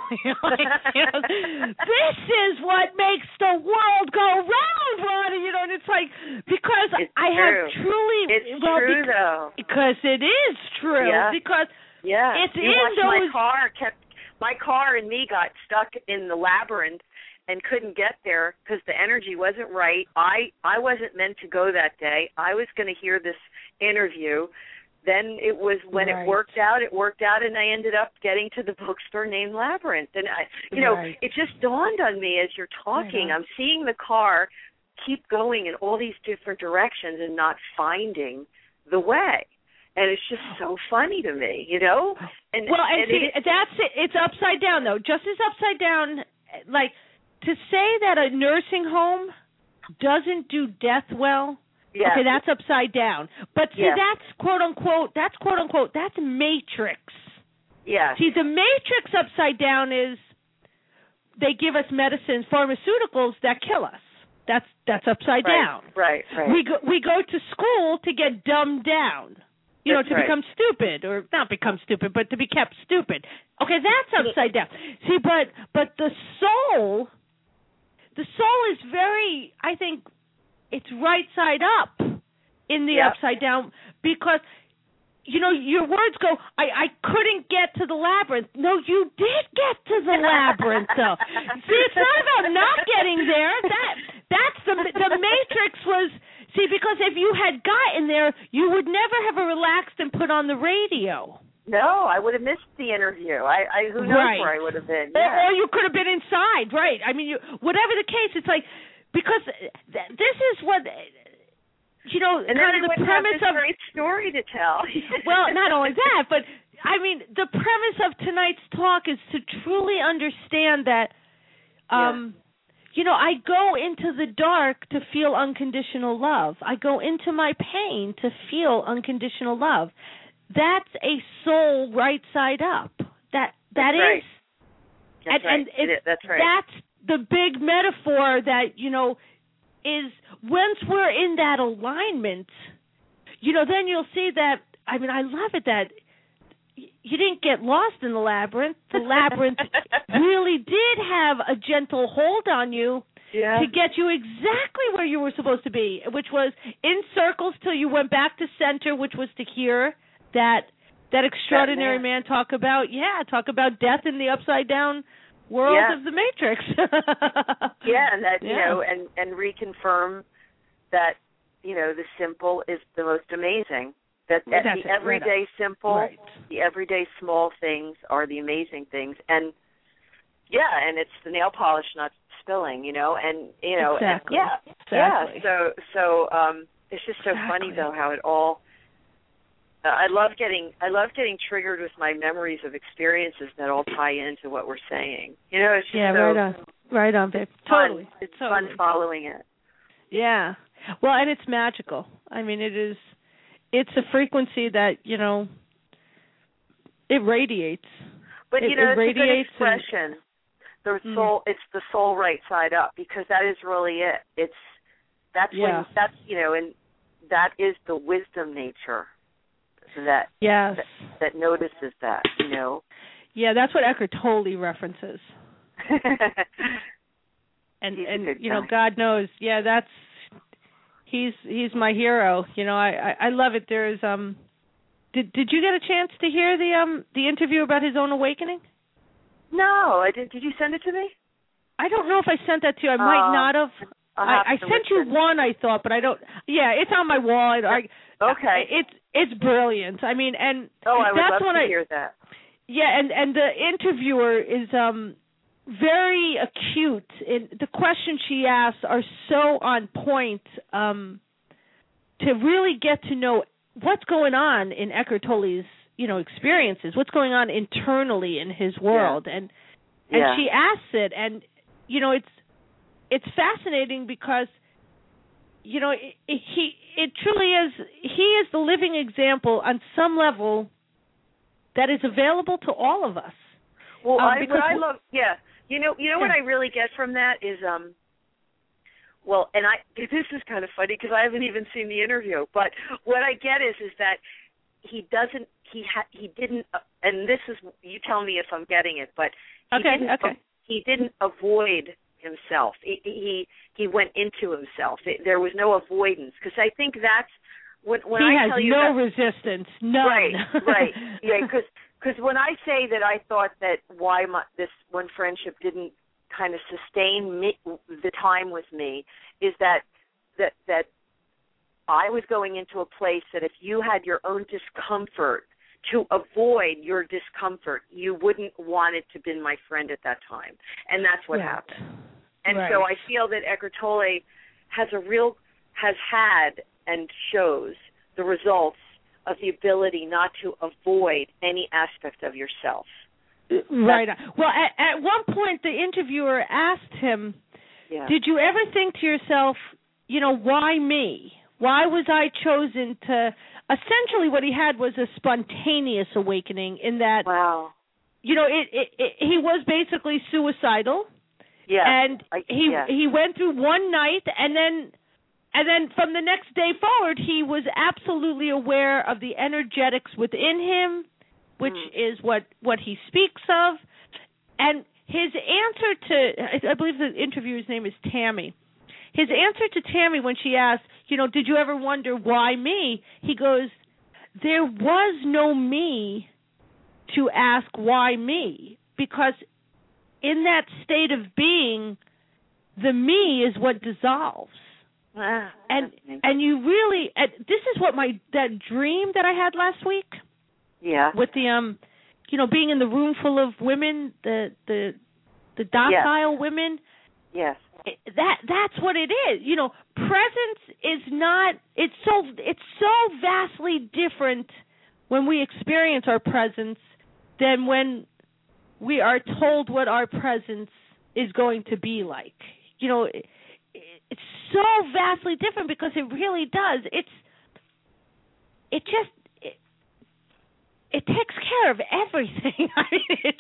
This is what makes the world go round, Ronnie." And it's like, because I have truly, it's true though, because it is true. Yeah. Because it's you in those. My car and me got stuck in the labyrinth and couldn't get there because the energy wasn't right. I wasn't meant to go that day. I was going to hear this interview. Then it was when it worked out, and I ended up getting to the bookstore named Labyrinth. And, it just dawned on me as you're talking. I'm seeing the car keep going in all these different directions and not finding the way. And it's just so funny to me, And, that's it. It's upside down, though. Just as upside down, like, to say that a nursing home doesn't do death well, okay, that's upside down. But see, that's quote unquote, that's Matrix. Yeah. See, the Matrix upside down is they give us medicines, pharmaceuticals that kill us. That's upside down. Right. We go to school to get dumbed down. Become stupid, or not become stupid, but to be kept stupid. Okay, that's upside down. See, but the soul is very, I think, it's right side up in the upside down because, your words go, I couldn't get to the labyrinth. No, you did get to the labyrinth, though. See, it's not about not getting there. That's the Matrix was, see, because if you had gotten there, you would never have relaxed and put on the radio. No, I would have missed the interview. Who knows where I would have been. Yeah. Or you could have been inside, right. I mean, whatever the case, it's like, because this is what, and kind of the premise of great story to tell. Well, not only that, but I mean, the premise of tonight's talk is to truly understand that, I go into the dark to feel unconditional love. I go into my pain to feel unconditional love. That's a soul right side up. That's right. That's the big metaphor that, is once we're in that alignment, then you'll see that, I mean, I love it that you didn't get lost in the labyrinth. The labyrinth really did have a gentle hold on you to get you exactly where you were supposed to be, which was in circles till you went back to center, which was to hear that extraordinary man talk about death in the upside down world of the Matrix. Yeah, and that you know, and reconfirm that the simple is the most amazing. That the everyday simple, the everyday small things are the amazing things, and and it's the nail polish not spilling, and exactly. So it's just so funny though how it all. I love getting triggered with my memories of experiences that all tie into what we're saying. It's just right on, babe. Totally, it's fun following it. Yeah, well, and it's magical. I mean, it is. It's a frequency that it radiates. But it it's radiates a good expression. The soul, it's the soul right side up, because that is really it. And that is the wisdom nature that notices that. Yeah, that's what Eckhart Tolle references. and God knows. Yeah, that's. He's my hero. I love it. There's Did you get a chance to hear the interview about his own awakening? No, I didn't. Did you send it to me? I don't know if I sent that to you. I might not have. I sent you one, I thought, but I don't. Yeah, it's on my wall. Okay. It's brilliant. I mean, and I would that's love to hear that. Yeah, and the interviewer is very acute. The questions she asks are so on point to really get to know what's going on in Eckhart Tolle's, experiences, what's going on internally in his world, and she asks it, and it's fascinating because he truly is. He is the living example on some level that is available to all of us. Well, what I love, what I really get from that is, this is kind of funny because I haven't even seen the interview, but what I get is that he didn't, and this is, you tell me if I'm getting it, but he didn't avoid himself. He went into himself. There was no avoidance, because I think that's when I tell you no resistance, none. Right, yeah, because when I say that I thought that why this one friendship didn't kind of sustain the time with me is that I was going into a place that if you had your own discomfort, to avoid your discomfort, you wouldn't want it to be my friend at that time. And that's what happened. And so I feel that Eckhart Tolle has had and shows the results of the ability not to avoid any aspect of yourself. Right. Well, at one point the interviewer asked him, did you ever think to yourself, why me? Why was I chosen to... Essentially what he had was a spontaneous awakening in that, he was basically suicidal. Yeah. And he went through one night, and then from the next day forward, he was absolutely aware of the energetics within him, which is what he speaks of. And his answer to, I believe the interviewer's name is Tammy. His answer to Tammy when she asked, did you ever wonder why me? He goes, there was no me to ask why me, because in that state of being, the me is what dissolves. And you really, this is what that dream that I had last week. Yeah. With the being in the room full of women, the docile women. Yes. That's what it is. Presence is not. It's so vastly different when we experience our presence than when we are told what our presence is going to be like. It's so vastly different because it really does. It takes care of everything. I mean,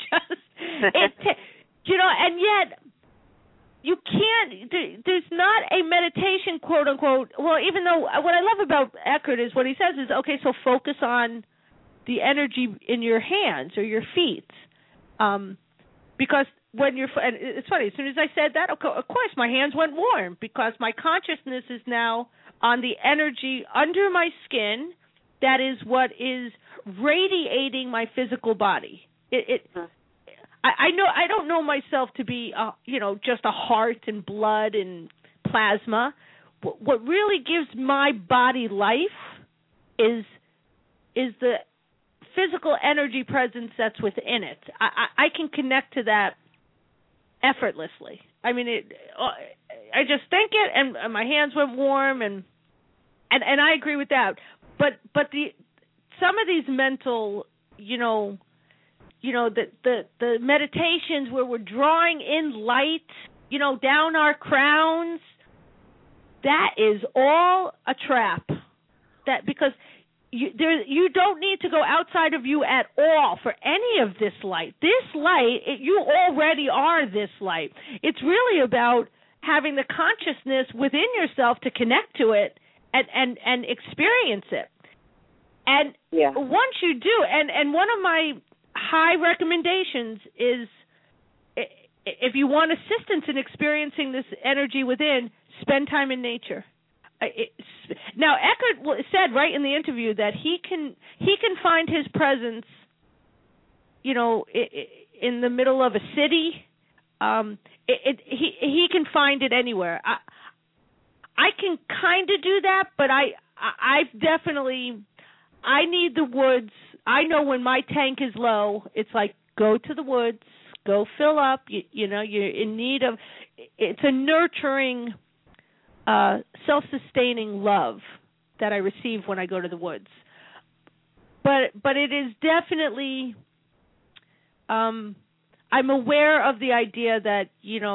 and yet. You can't, there's not a meditation, quote unquote. Well, even though what I love about Eckhart is what he says is, okay, so focus on the energy in your hands or your feet. Because when and it's funny, as soon as I said that, of course, my hands went warm because my consciousness is now on the energy under my skin. That is what is radiating my physical body. I don't know myself to be just a heart and blood and plasma. What really gives my body life is the physical energy presence that's within it. I can connect to that effortlessly. I mean, I just think it, and my hands went warm, and I agree with that. But some of these mental, the meditations where we're drawing in light, down our crowns, that is all a trap. That because you don't need to go outside of you at all for any of this light. This light, you already are this light. It's really about having the consciousness within yourself to connect to it and experience it. And once you do, and one of my high recommendations is, if you want assistance in experiencing this energy within, spend time in nature. Now, Eckhart said right in the interview that he can find his presence, in the middle of a city. He can find it anywhere. I can kind of do that, but I need the woods. I know when my tank is low, it's like, go to the woods, go fill up. You're in need of. It's a nurturing, self-sustaining love that I receive when I go to the woods. But it is definitely, I'm aware of the idea that,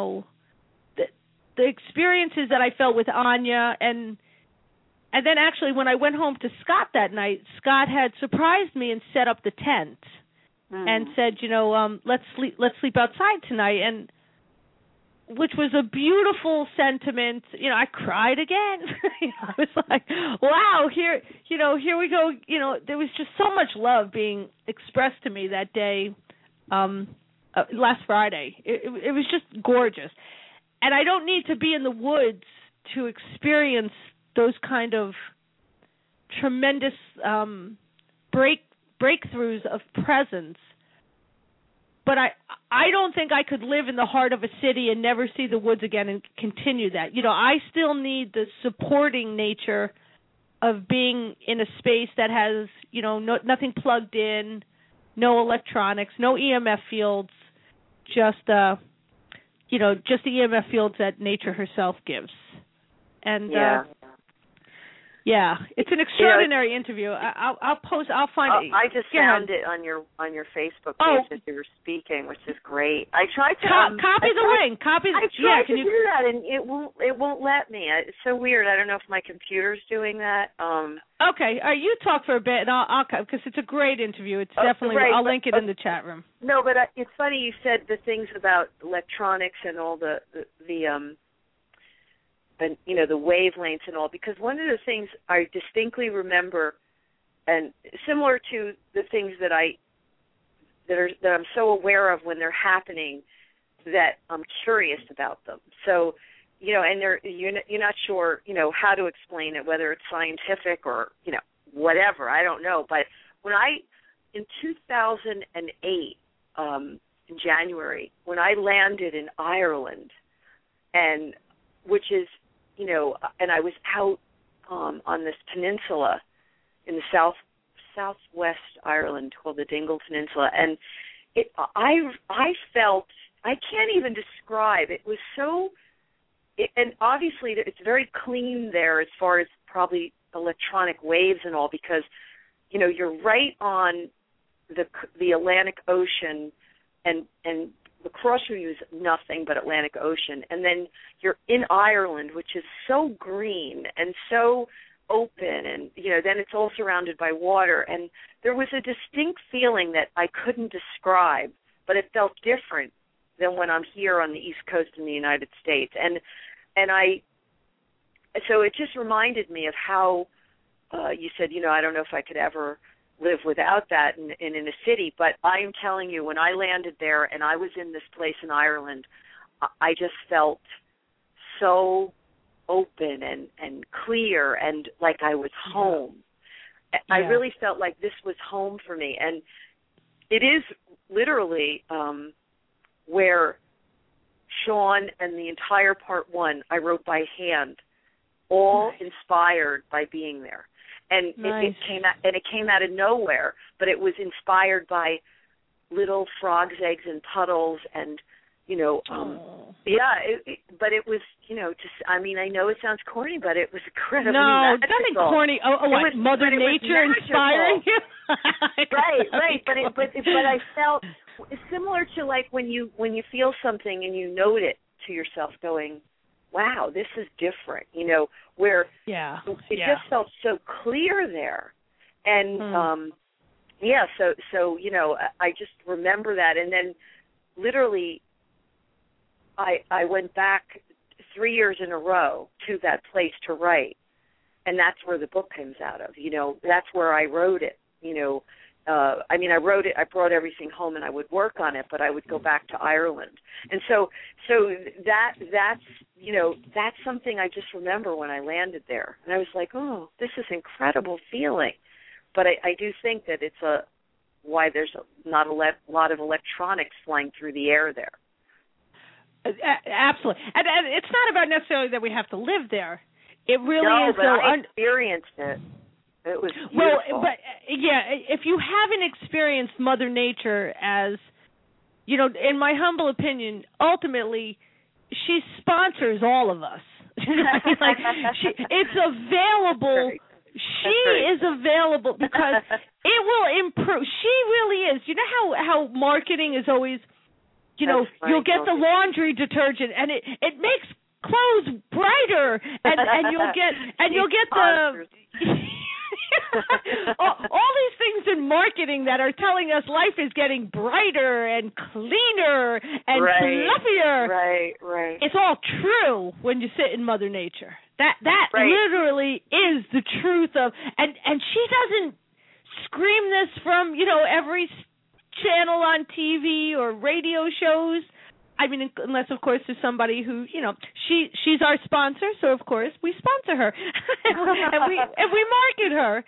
the experiences that I felt with Anya, and then actually when I went home to Scott that night, Scott had surprised me and set up the tent and said, let's sleep outside tonight, and which was a beautiful sentiment. I cried again. I was like, wow, here we go. There was just so much love being expressed to me that day, last Friday. It was just gorgeous. And I don't need to be in the woods to experience those kind of tremendous breakthroughs of presence. But I don't think I could live in the heart of a city and never see the woods again and continue that. I still need the supporting nature of being in a space that has, nothing plugged in, no electronics, no EMF fields, just the EMF fields that nature herself gives. And it's an extraordinary interview. I'll post. I'll find it. I just found it on your Facebook page as you were speaking, which is great. I tried to copy the link. I tried to do that, and it won't let me. It's so weird. I don't know if my computer's doing that. Okay, you talk for a bit, and I'll because it's a great interview. It's definitely. Right, I'll link it in the chat room. No, but it's funny you said the things about electronics and all the and the wavelengths and all, because one of the things I distinctly remember, and similar to the things that I'm so aware of when they're happening, that I'm curious about them. So, and you're not sure, how to explain it, whether it's scientific or whatever. I don't know. But when in 2008, in January, when I landed in Ireland, and which is and I was out on this peninsula in the southwest Ireland called the Dingle Peninsula, and I felt, I can't even describe. It was so, and obviously it's very clean there as far as probably electronic waves and all, because you're right on the Atlantic Ocean, and across from you is nothing but Atlantic Ocean. And then you're in Ireland, which is so green and so open, and, then it's all surrounded by water. And there was a distinct feeling that I couldn't describe, but it felt different than when I'm here on the East Coast in the United States. So it just reminded me of how you said, I don't know if I could ever live without that in a city, but I am telling you, when I landed there and I was in this place in Ireland, I just felt so open and clear and like I was home. Yeah. I really felt like this was home for me, and it is literally where Sean and the entire part 1 I wrote by hand, all inspired by being there. And it came out of nowhere, but it was inspired by little frogs' eggs and puddles, and but it was, I know it sounds corny, but it was incredibly magical. No, nothing corny. What, Mother Nature inspiring you? Right. But I felt similar to like when you feel something and you note it to yourself, going, wow, this is different, where it just felt so clear there. And, so I just remember that. And then literally I went back 3 years in a row to that place to write, and that's where the book comes out of. That's where I wrote it. I wrote it. I brought everything home, and I would work on it, but I would go back to Ireland, and so that's something I just remember when I landed there, and I was like, oh, this is incredible feeling. But I do think that it's why there's not a lot of electronics flying through the air there. Absolutely, and it's not about necessarily that we have to live there. It really is. But I experienced it. It was beautiful. But if you haven't experienced Mother Nature as, in my humble opinion, ultimately, she sponsors all of us. It's available. She is available because it will improve. She really is. You know how marketing is always, you'll get the laundry detergent and it makes clothes brighter, and you'll get the all these things in marketing that are telling us life is getting brighter and cleaner and fluffier. Right. It's all true when you sit in Mother Nature. That literally is the truth of, and she doesn't scream this from, every channel on TV or radio shows. Unless, of course, there's somebody who, she's our sponsor, so, of course, we sponsor her. and we market her.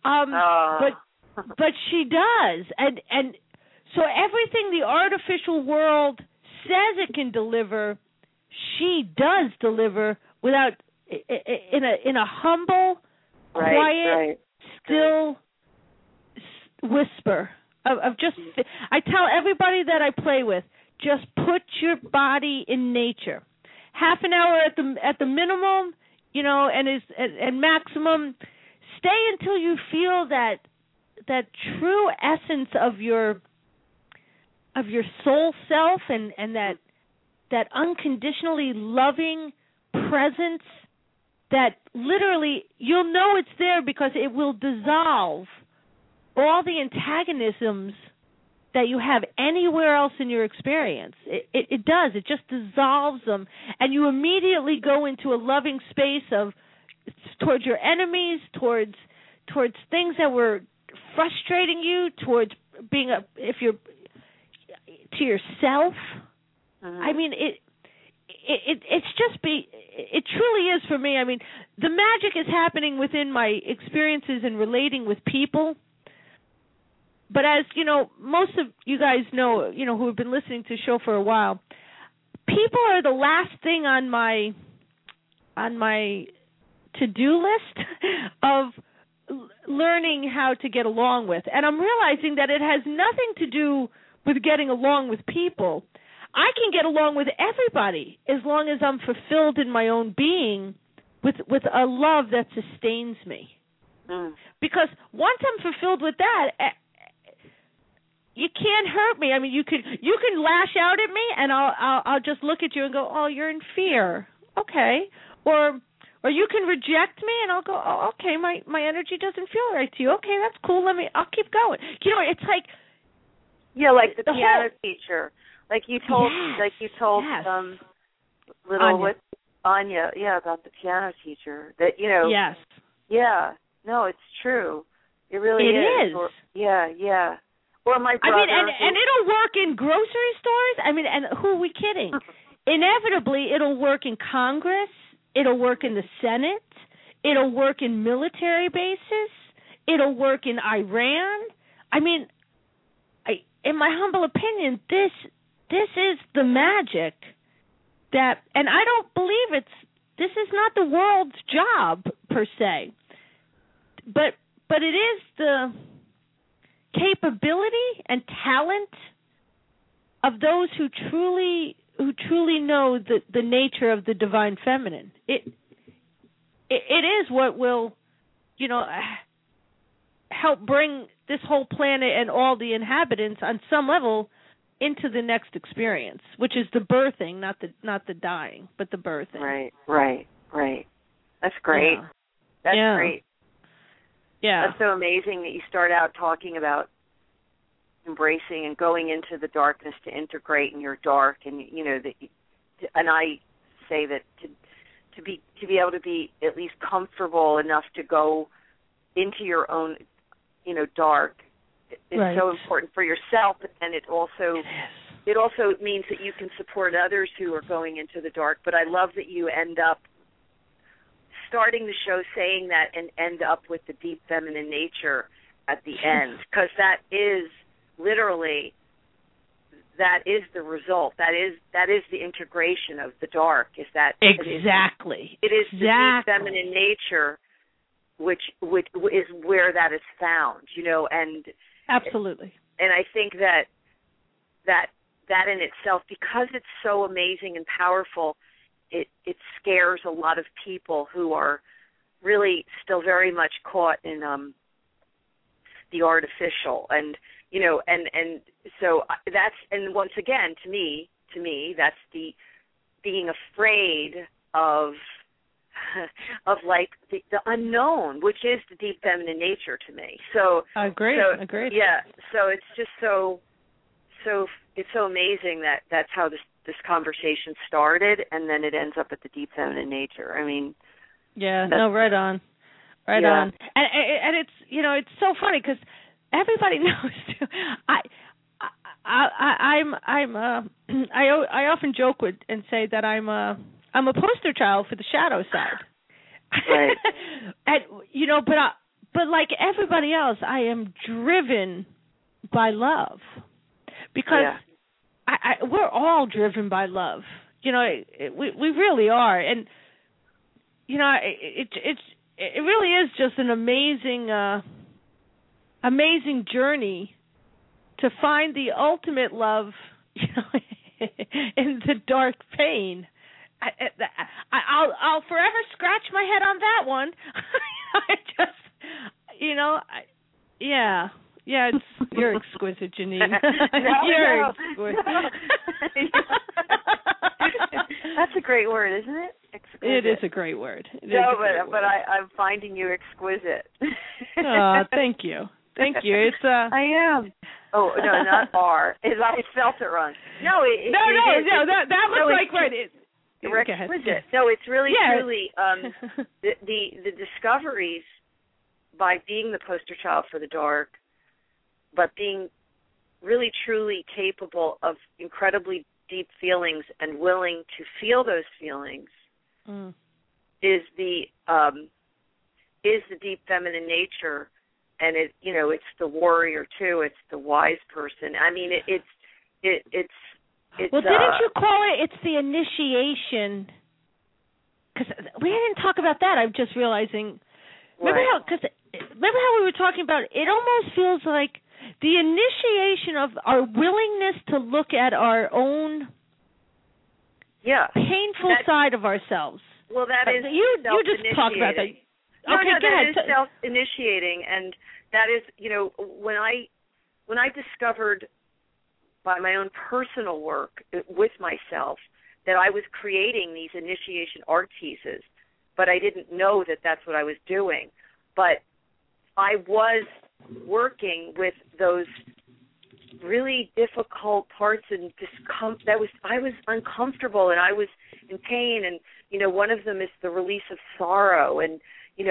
But she does. And so everything the artificial world says it can deliver, she does deliver without, in a humble, quiet, still whisper of just, I tell everybody that I play with, just put your body in nature. Half an hour at the minimum, and maximum. Stay until you feel that true essence of your soul self and that unconditionally loving presence that literally you'll know it's there because it will dissolve all the antagonisms that you have anywhere else in your experience. It does. It just dissolves them. And you immediately go into a loving space of towards your enemies, towards things that were frustrating you, towards being to yourself. It truly is for me. The magic is happening within my experiences and relating with people. But as, most of you guys know, who have been listening to the show for a while, people are the last thing on my to-do list of learning how to get along with. And I'm realizing that it has nothing to do with getting along with people. I can get along with everybody as long as I'm fulfilled in my own being with a love that sustains me. Because once I'm fulfilled with that, you can't hurt me. You can lash out at me, and I'll just look at you and go, "Oh, you're in fear." Okay. Or you can reject me, and I'll go, "Oh, okay, my energy doesn't feel right to you. Okay, that's cool. I'll keep going." It's like like the piano teacher, like you told little Anya, about the piano teacher that Yes. Yeah. No, it's true. It really is. It is. Yeah. Or my brother. And it'll work in grocery stores. And who are we kidding? Inevitably, it'll work in Congress. It'll work in the Senate. It'll work in military bases. It'll work in Iran. In my humble opinion, this this is the magic that, and I don't believe this is not the world's job per se, but it is the capability and talent of those who truly know the nature of the divine feminine. It is what will, help bring this whole planet and all the inhabitants on some level into the next experience, which is the birthing, not the dying, but the birthing. Right. That's great. Yeah. That's great. Yeah. That's so amazing that you start out talking about embracing and going into the darkness to integrate in your dark, and and I say that to be able to be at least comfortable enough to go into your own dark is so important for yourself, and it also means that you can support others who are going into the dark. But I love that you end up starting the show saying that and end up with the deep feminine nature at the end, because that is literally, that is the result. That is the integration of the dark. Is that exactly? It is the deep feminine nature, which is where that is found. And absolutely. And I think that in itself, because it's so amazing and powerful, it scares a lot of people who are really still very much caught in the artificial, and so that's, and once again, to me that's the being afraid of like the unknown, which is the deep feminine nature to me. So agreed. Yeah. So it's just so it's so amazing that that's how this conversation started, and then it ends up at the deep feminine nature. I mean, yeah, no, right on. And it's it's so funny because everybody knows too. I often joke with and say that I'm a poster child for the shadow side. Right. And but like everybody else, I am driven by love, because we're all driven by love. We really are, and it really is just an amazing journey to find the ultimate love, in the dark pain. I'll forever scratch my head on that one. I just, you're exquisite, Janine. You're exquisite. That's a great word, isn't it? Exquisite. It is a great word. But I'm finding you exquisite. Oh, thank you. It's I am. Oh no, not R. I felt it wrong. No, that was like right. You're exquisite. No, it's really truly the discoveries by being the poster child for the dark, but being really truly capable of incredibly deep feelings and willing to feel those feelings is the deep feminine nature. And it's the warrior too. It's the wise person. I mean, it's. Well, didn't you call it? It's the initiation. Because we didn't talk about that. I'm just realizing. Remember how we were talking about? It almost feels like the initiation of our willingness to look at our own painful side of ourselves. Well, that is you just talk about that. No, okay, go ahead. That is self-initiating, and that is, when I discovered by my own personal work with myself that I was creating these initiation art pieces, but I didn't know that that's what I was doing. But I was working with those really difficult parts and I was uncomfortable and I was in pain, and one of them is the release of sorrow, and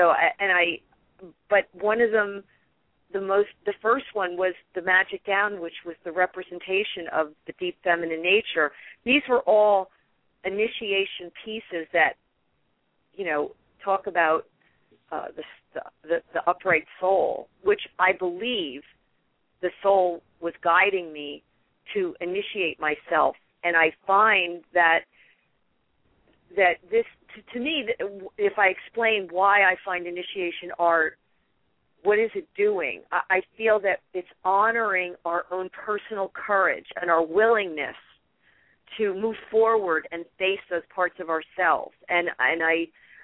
but one of them, the first one was the magic gown, which was the representation of the deep feminine nature. These were all initiation pieces that, talk about the upright soul, which I believe the soul was guiding me to initiate myself, and I find that this, to me, if I explain why I find initiation art, what is it doing? I feel that it's honoring our own personal courage and our willingness to move forward and face those parts of ourselves. And I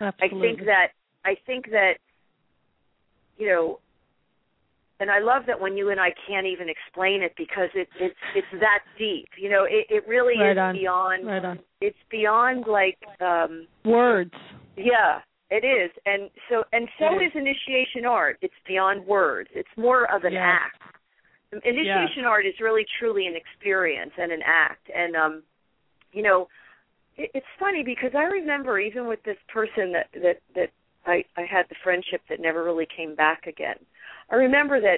think that you know, and I love that when you and I can't even explain it, because it's that deep. You know, it really is beyond. Right on. It's beyond like words. Yeah, it is, and so is initiation art. It's beyond words. It's more of an act. Initiation art is really truly an experience and an act. And you know, it's funny because I remember even with this person that I had the friendship that never really came back again. I remember that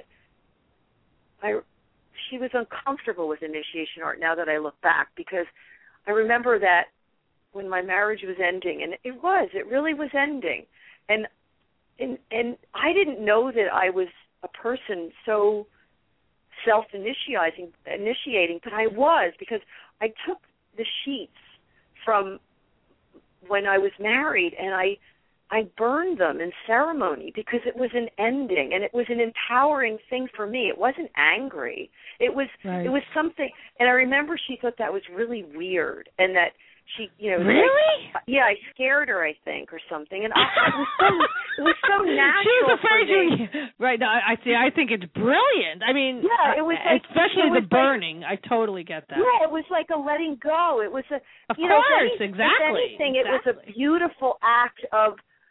she was uncomfortable with initiation art now that I look back, because I remember that when my marriage was ending, and it really was ending, and I didn't know that I was a person so self-initiating, but I was, because I took the sheets from when I was married and I burned them in ceremony, because it was an ending, and it was an empowering thing for me. It wasn't angry. It was something, and I remember she thought that was really weird, and that she, you know, really, I scared her, I think, or something, and it was so natural. She was afraid you, right? No, I see. I think it's brilliant. I mean, it was like, especially the burning. I totally get that. Yeah, it was like a letting go. It was of course, exactly. If anything, it was a beautiful act of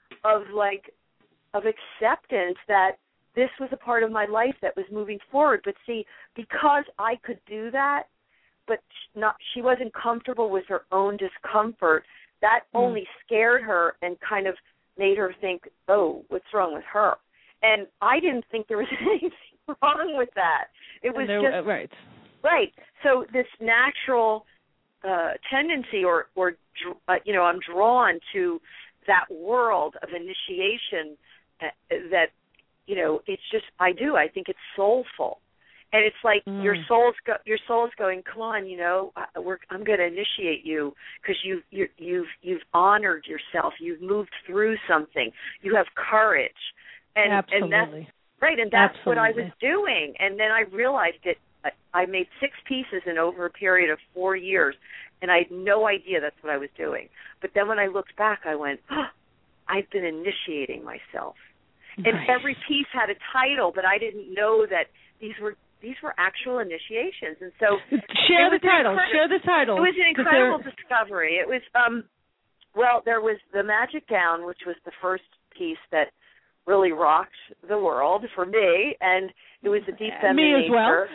acceptance that this was a part of my life that was moving forward. But see, because I could do that, but she wasn't comfortable with her own discomfort, that only scared her and kind of made her think, oh, what's wrong with her? And I didn't think there was anything wrong with that. It was just right. So this natural tendency, or you know, I'm drawn to that world of initiation that, you know, it's just, I think it's soulful. And it's like your soul's going, come on, you know, I'm going to initiate you, because you've honored yourself, you've moved through something, you have courage, and absolutely. And that's right, and that's what I was doing. And then I realized that I made 6 pieces in over a period of 4 years, and I had no idea that's what I was doing. But then when I looked back, I went, I've been initiating myself, and every piece had a title, but I didn't know that these were actual initiations. And so share the title. It was an incredible discovery. It was there was the Magic Gown, which was the first piece that really rocked the world for me, and it was a deep feminine me as well.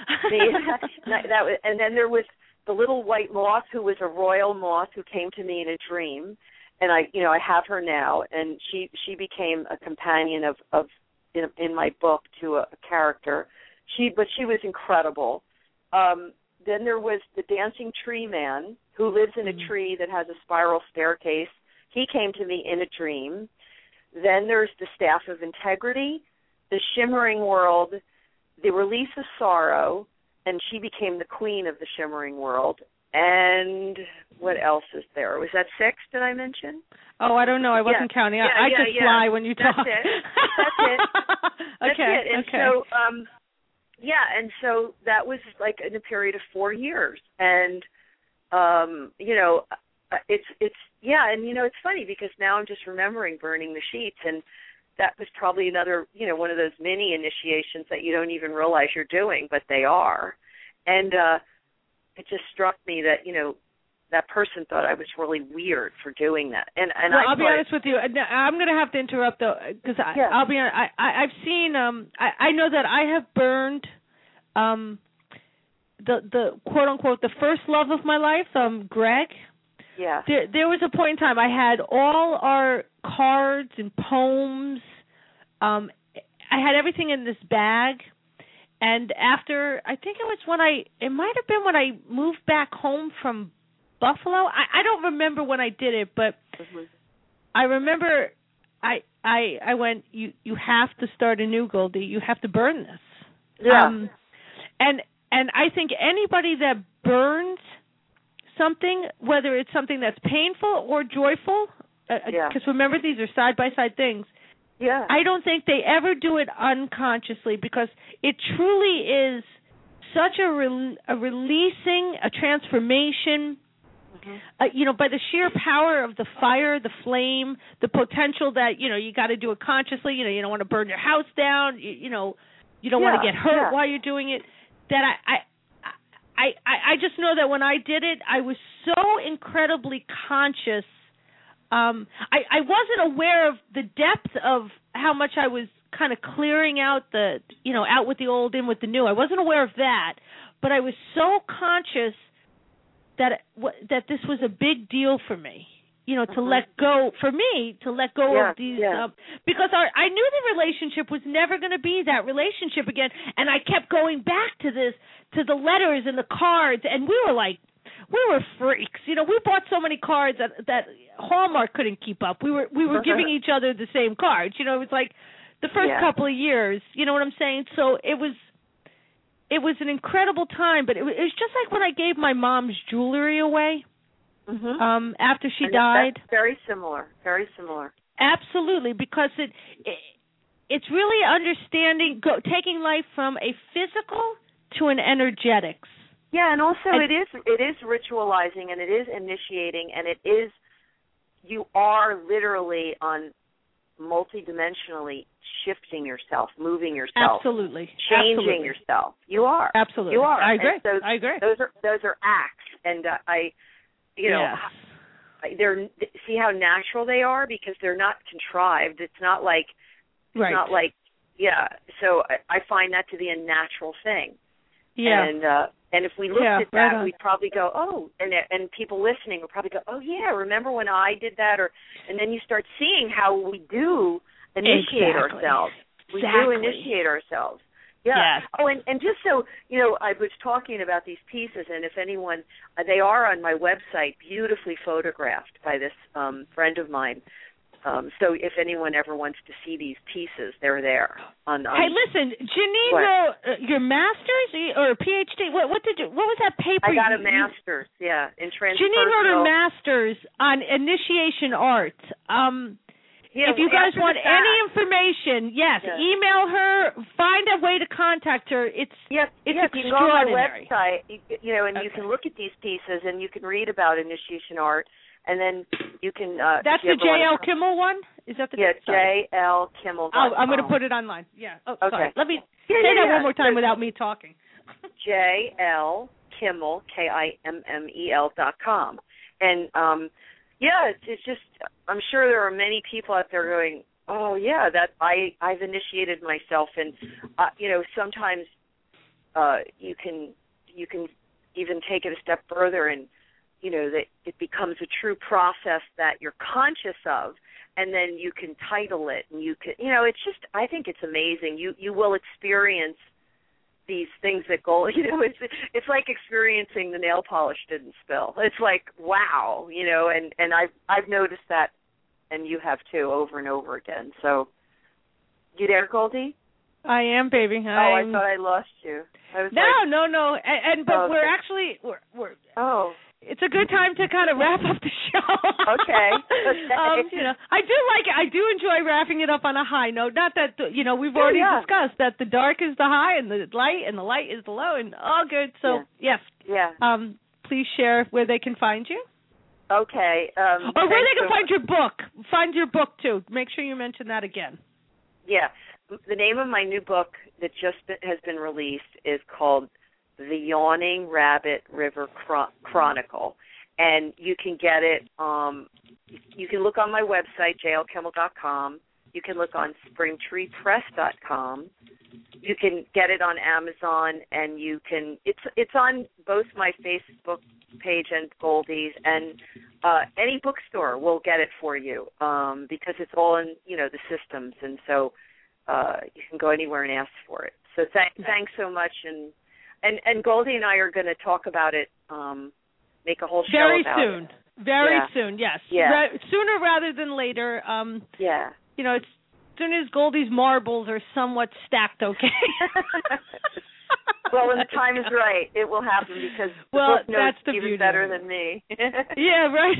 And then there was the little white moth, who was a royal moth who came to me in a dream, and I have her now, and she became a companion of in my book to a character. But she was incredible. Then there was the dancing tree man, who lives in a tree that has a spiral staircase. He came to me in a dream. Then there's the Staff of Integrity, the Shimmering World, the Release of Sorrow, and she became the queen of the Shimmering World. And what else is there? Was that 6, did I mention? Oh, I don't know. I wasn't counting. I just fly when you talk. That's it. And so, and so that was like in a period of 4 years. And, you know, it's funny because now I'm just remembering burning the sheets, and that was probably another, you know, one of those mini initiations that you don't even realize you're doing, but they are. And it just struck me that, you know, that person thought I was really weird for doing that. And I'll be honest with you. I'm going to have to interrupt, though, because I'll be honest. I've seen, I know that I have burned the quote-unquote, the first love of my life, Greg. Yeah. There was a point in time I had all our cards and poems. I had everything in this bag. And after, I think it might have been when I moved back home from Buffalo. I don't remember when I did it, but I remember I went, you have to start anew, Goldie. You have to burn this. Yeah. And I think anybody that burns something, whether it's something that's painful or joyful, because remember, these are side-by-side things. Yeah. I don't think they ever do it unconsciously, because it truly is such a releasing, a transformation. By the sheer power of the fire, the flame, the potential that, you got to do it consciously. You don't want to burn your house down. You don't want to get hurt while you're doing it. That I just know that when I did it, I was so incredibly conscious. I wasn't aware of the depth of how much I was kind of clearing out out with the old, in with the new. I wasn't aware of that, but I was so conscious that this was a big deal for me, to let go, of these, because I knew the relationship was never going to be that relationship again, and I kept going back to the letters and the cards, and we were freaks. We bought so many cards that Hallmark couldn't keep up. We were giving each other the same cards. It was like the first couple of years. You know what I'm saying? So it was an incredible time, but it was just like when I gave my mom's jewelry away after she died. That's very similar. Very similar. Absolutely, because it's really understanding, taking life from a physical to an energetics. Yeah, and also it is ritualizing, and it is initiating, and you are literally on multidimensionally shifting yourself, moving yourself, absolutely, changing yourself. You are, absolutely, you are. I agree. I agree. Those are acts, and they're, see how natural they are, because they're not contrived. It's not like So I find that to be a natural thing. Yeah. And if we looked at that, we'd probably go, oh, and people listening would probably go, oh yeah, remember when I did that? And then you start seeing how we do initiate ourselves. We do initiate ourselves. Yeah. Yes. Oh, and just so, I was talking about these pieces, and if anyone, they are on my website, beautifully photographed by this friend of mine. So if anyone ever wants to see these pieces, they're there. Hey, listen, Janine wrote your master's or a PhD. What was that paper? I got a master's, in transpersonal. Janine wrote her master's on initiation art. If you guys want any information, email her. Find a way to contact her. It's extraordinary. You can go on my website, and you can look at these pieces, and you can read about initiation art. And then you can... That's the J.L. Kimmel one? Is that the... Yeah, J.L. Kimmel. Oh, I'm going to put it online. Yeah. Oh, okay. Sorry. Let me say that one more time without me talking. J.L. Kimmel, KIMMEL.com. And, it's just... I'm sure there are many people out there going, oh, yeah, that I've initiated myself. And, sometimes you can even take it a step further and, that it becomes a true process that you're conscious of, and then you can title it, and you can, it's just, I think it's amazing. You will experience these things that go, it's like experiencing the nail polish didn't spill. It's like, wow, and I've noticed that, and you have too, over and over again. So, you there, Goldie? I am, baby. I thought I lost you. No. But we're actually, we're it's a good time to kind of wrap up the show. Okay. I do enjoy wrapping it up on a high note. Not that, we've already discussed that the dark is the high and the light is the low, and all good. So, yes. Yeah. Please share where they can find you. Okay. Or where they can find your book. Find your book, too. Make sure you mention that again. Yeah. The name of my new book that just has been released is called The Yawning Rabbit River Chronicle, and you can get it. You can look on my website, jlkimmel.com. You can look on springtreepress.com. You can get it on Amazon, and you can. It's on both my Facebook page and Goldie's, and any bookstore will get it for you because it's all in the systems, and so you can go anywhere and ask for it. So thanks so much, and Goldie and I are going to talk about it, make a whole show about it. Very soon, yes. Yeah. Sooner rather than later. As soon as Goldie's marbles are somewhat stacked, okay? Well, when the time is right, it will happen because the book knows even better than me. Yeah, right.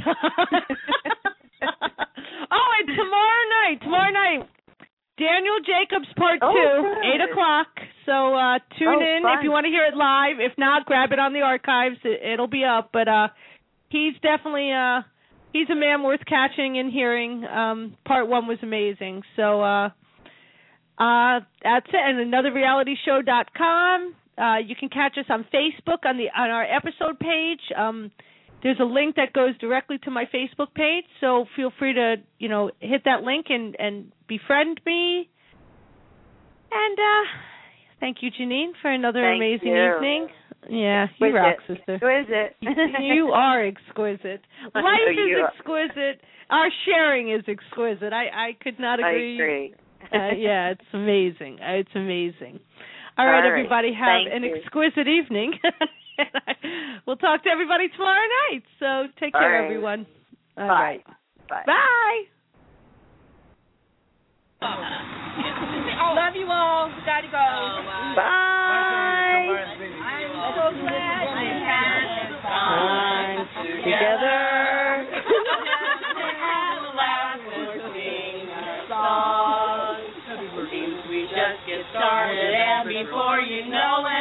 Oh, and tomorrow night, Daniel Jacobs Part 2, 8 o'clock. So tune in if you want to hear it live. If not, grab it on the archives. It'll be up. But he's definitely he's a man worth catching and hearing. Part 1 was amazing. So that's it. And anotherrealityshow.com. You can catch us on Facebook on our episode page. There's a link that goes directly to my Facebook page, so feel free to, hit that link and befriend me. And thank you, Janine, for another amazing evening. Yeah, you rock, sister. Exquisite. You are exquisite. Life is exquisite. Our sharing is exquisite. I could not agree. I agree. Yeah, it's amazing. It's amazing. All right, everybody, have an exquisite evening. We'll talk to everybody tomorrow night. So take care, everyone. All right. Bye. Bye. Love you all. Gotta go. Bye. I'm so glad we had fun together. We just get started, and before you know it,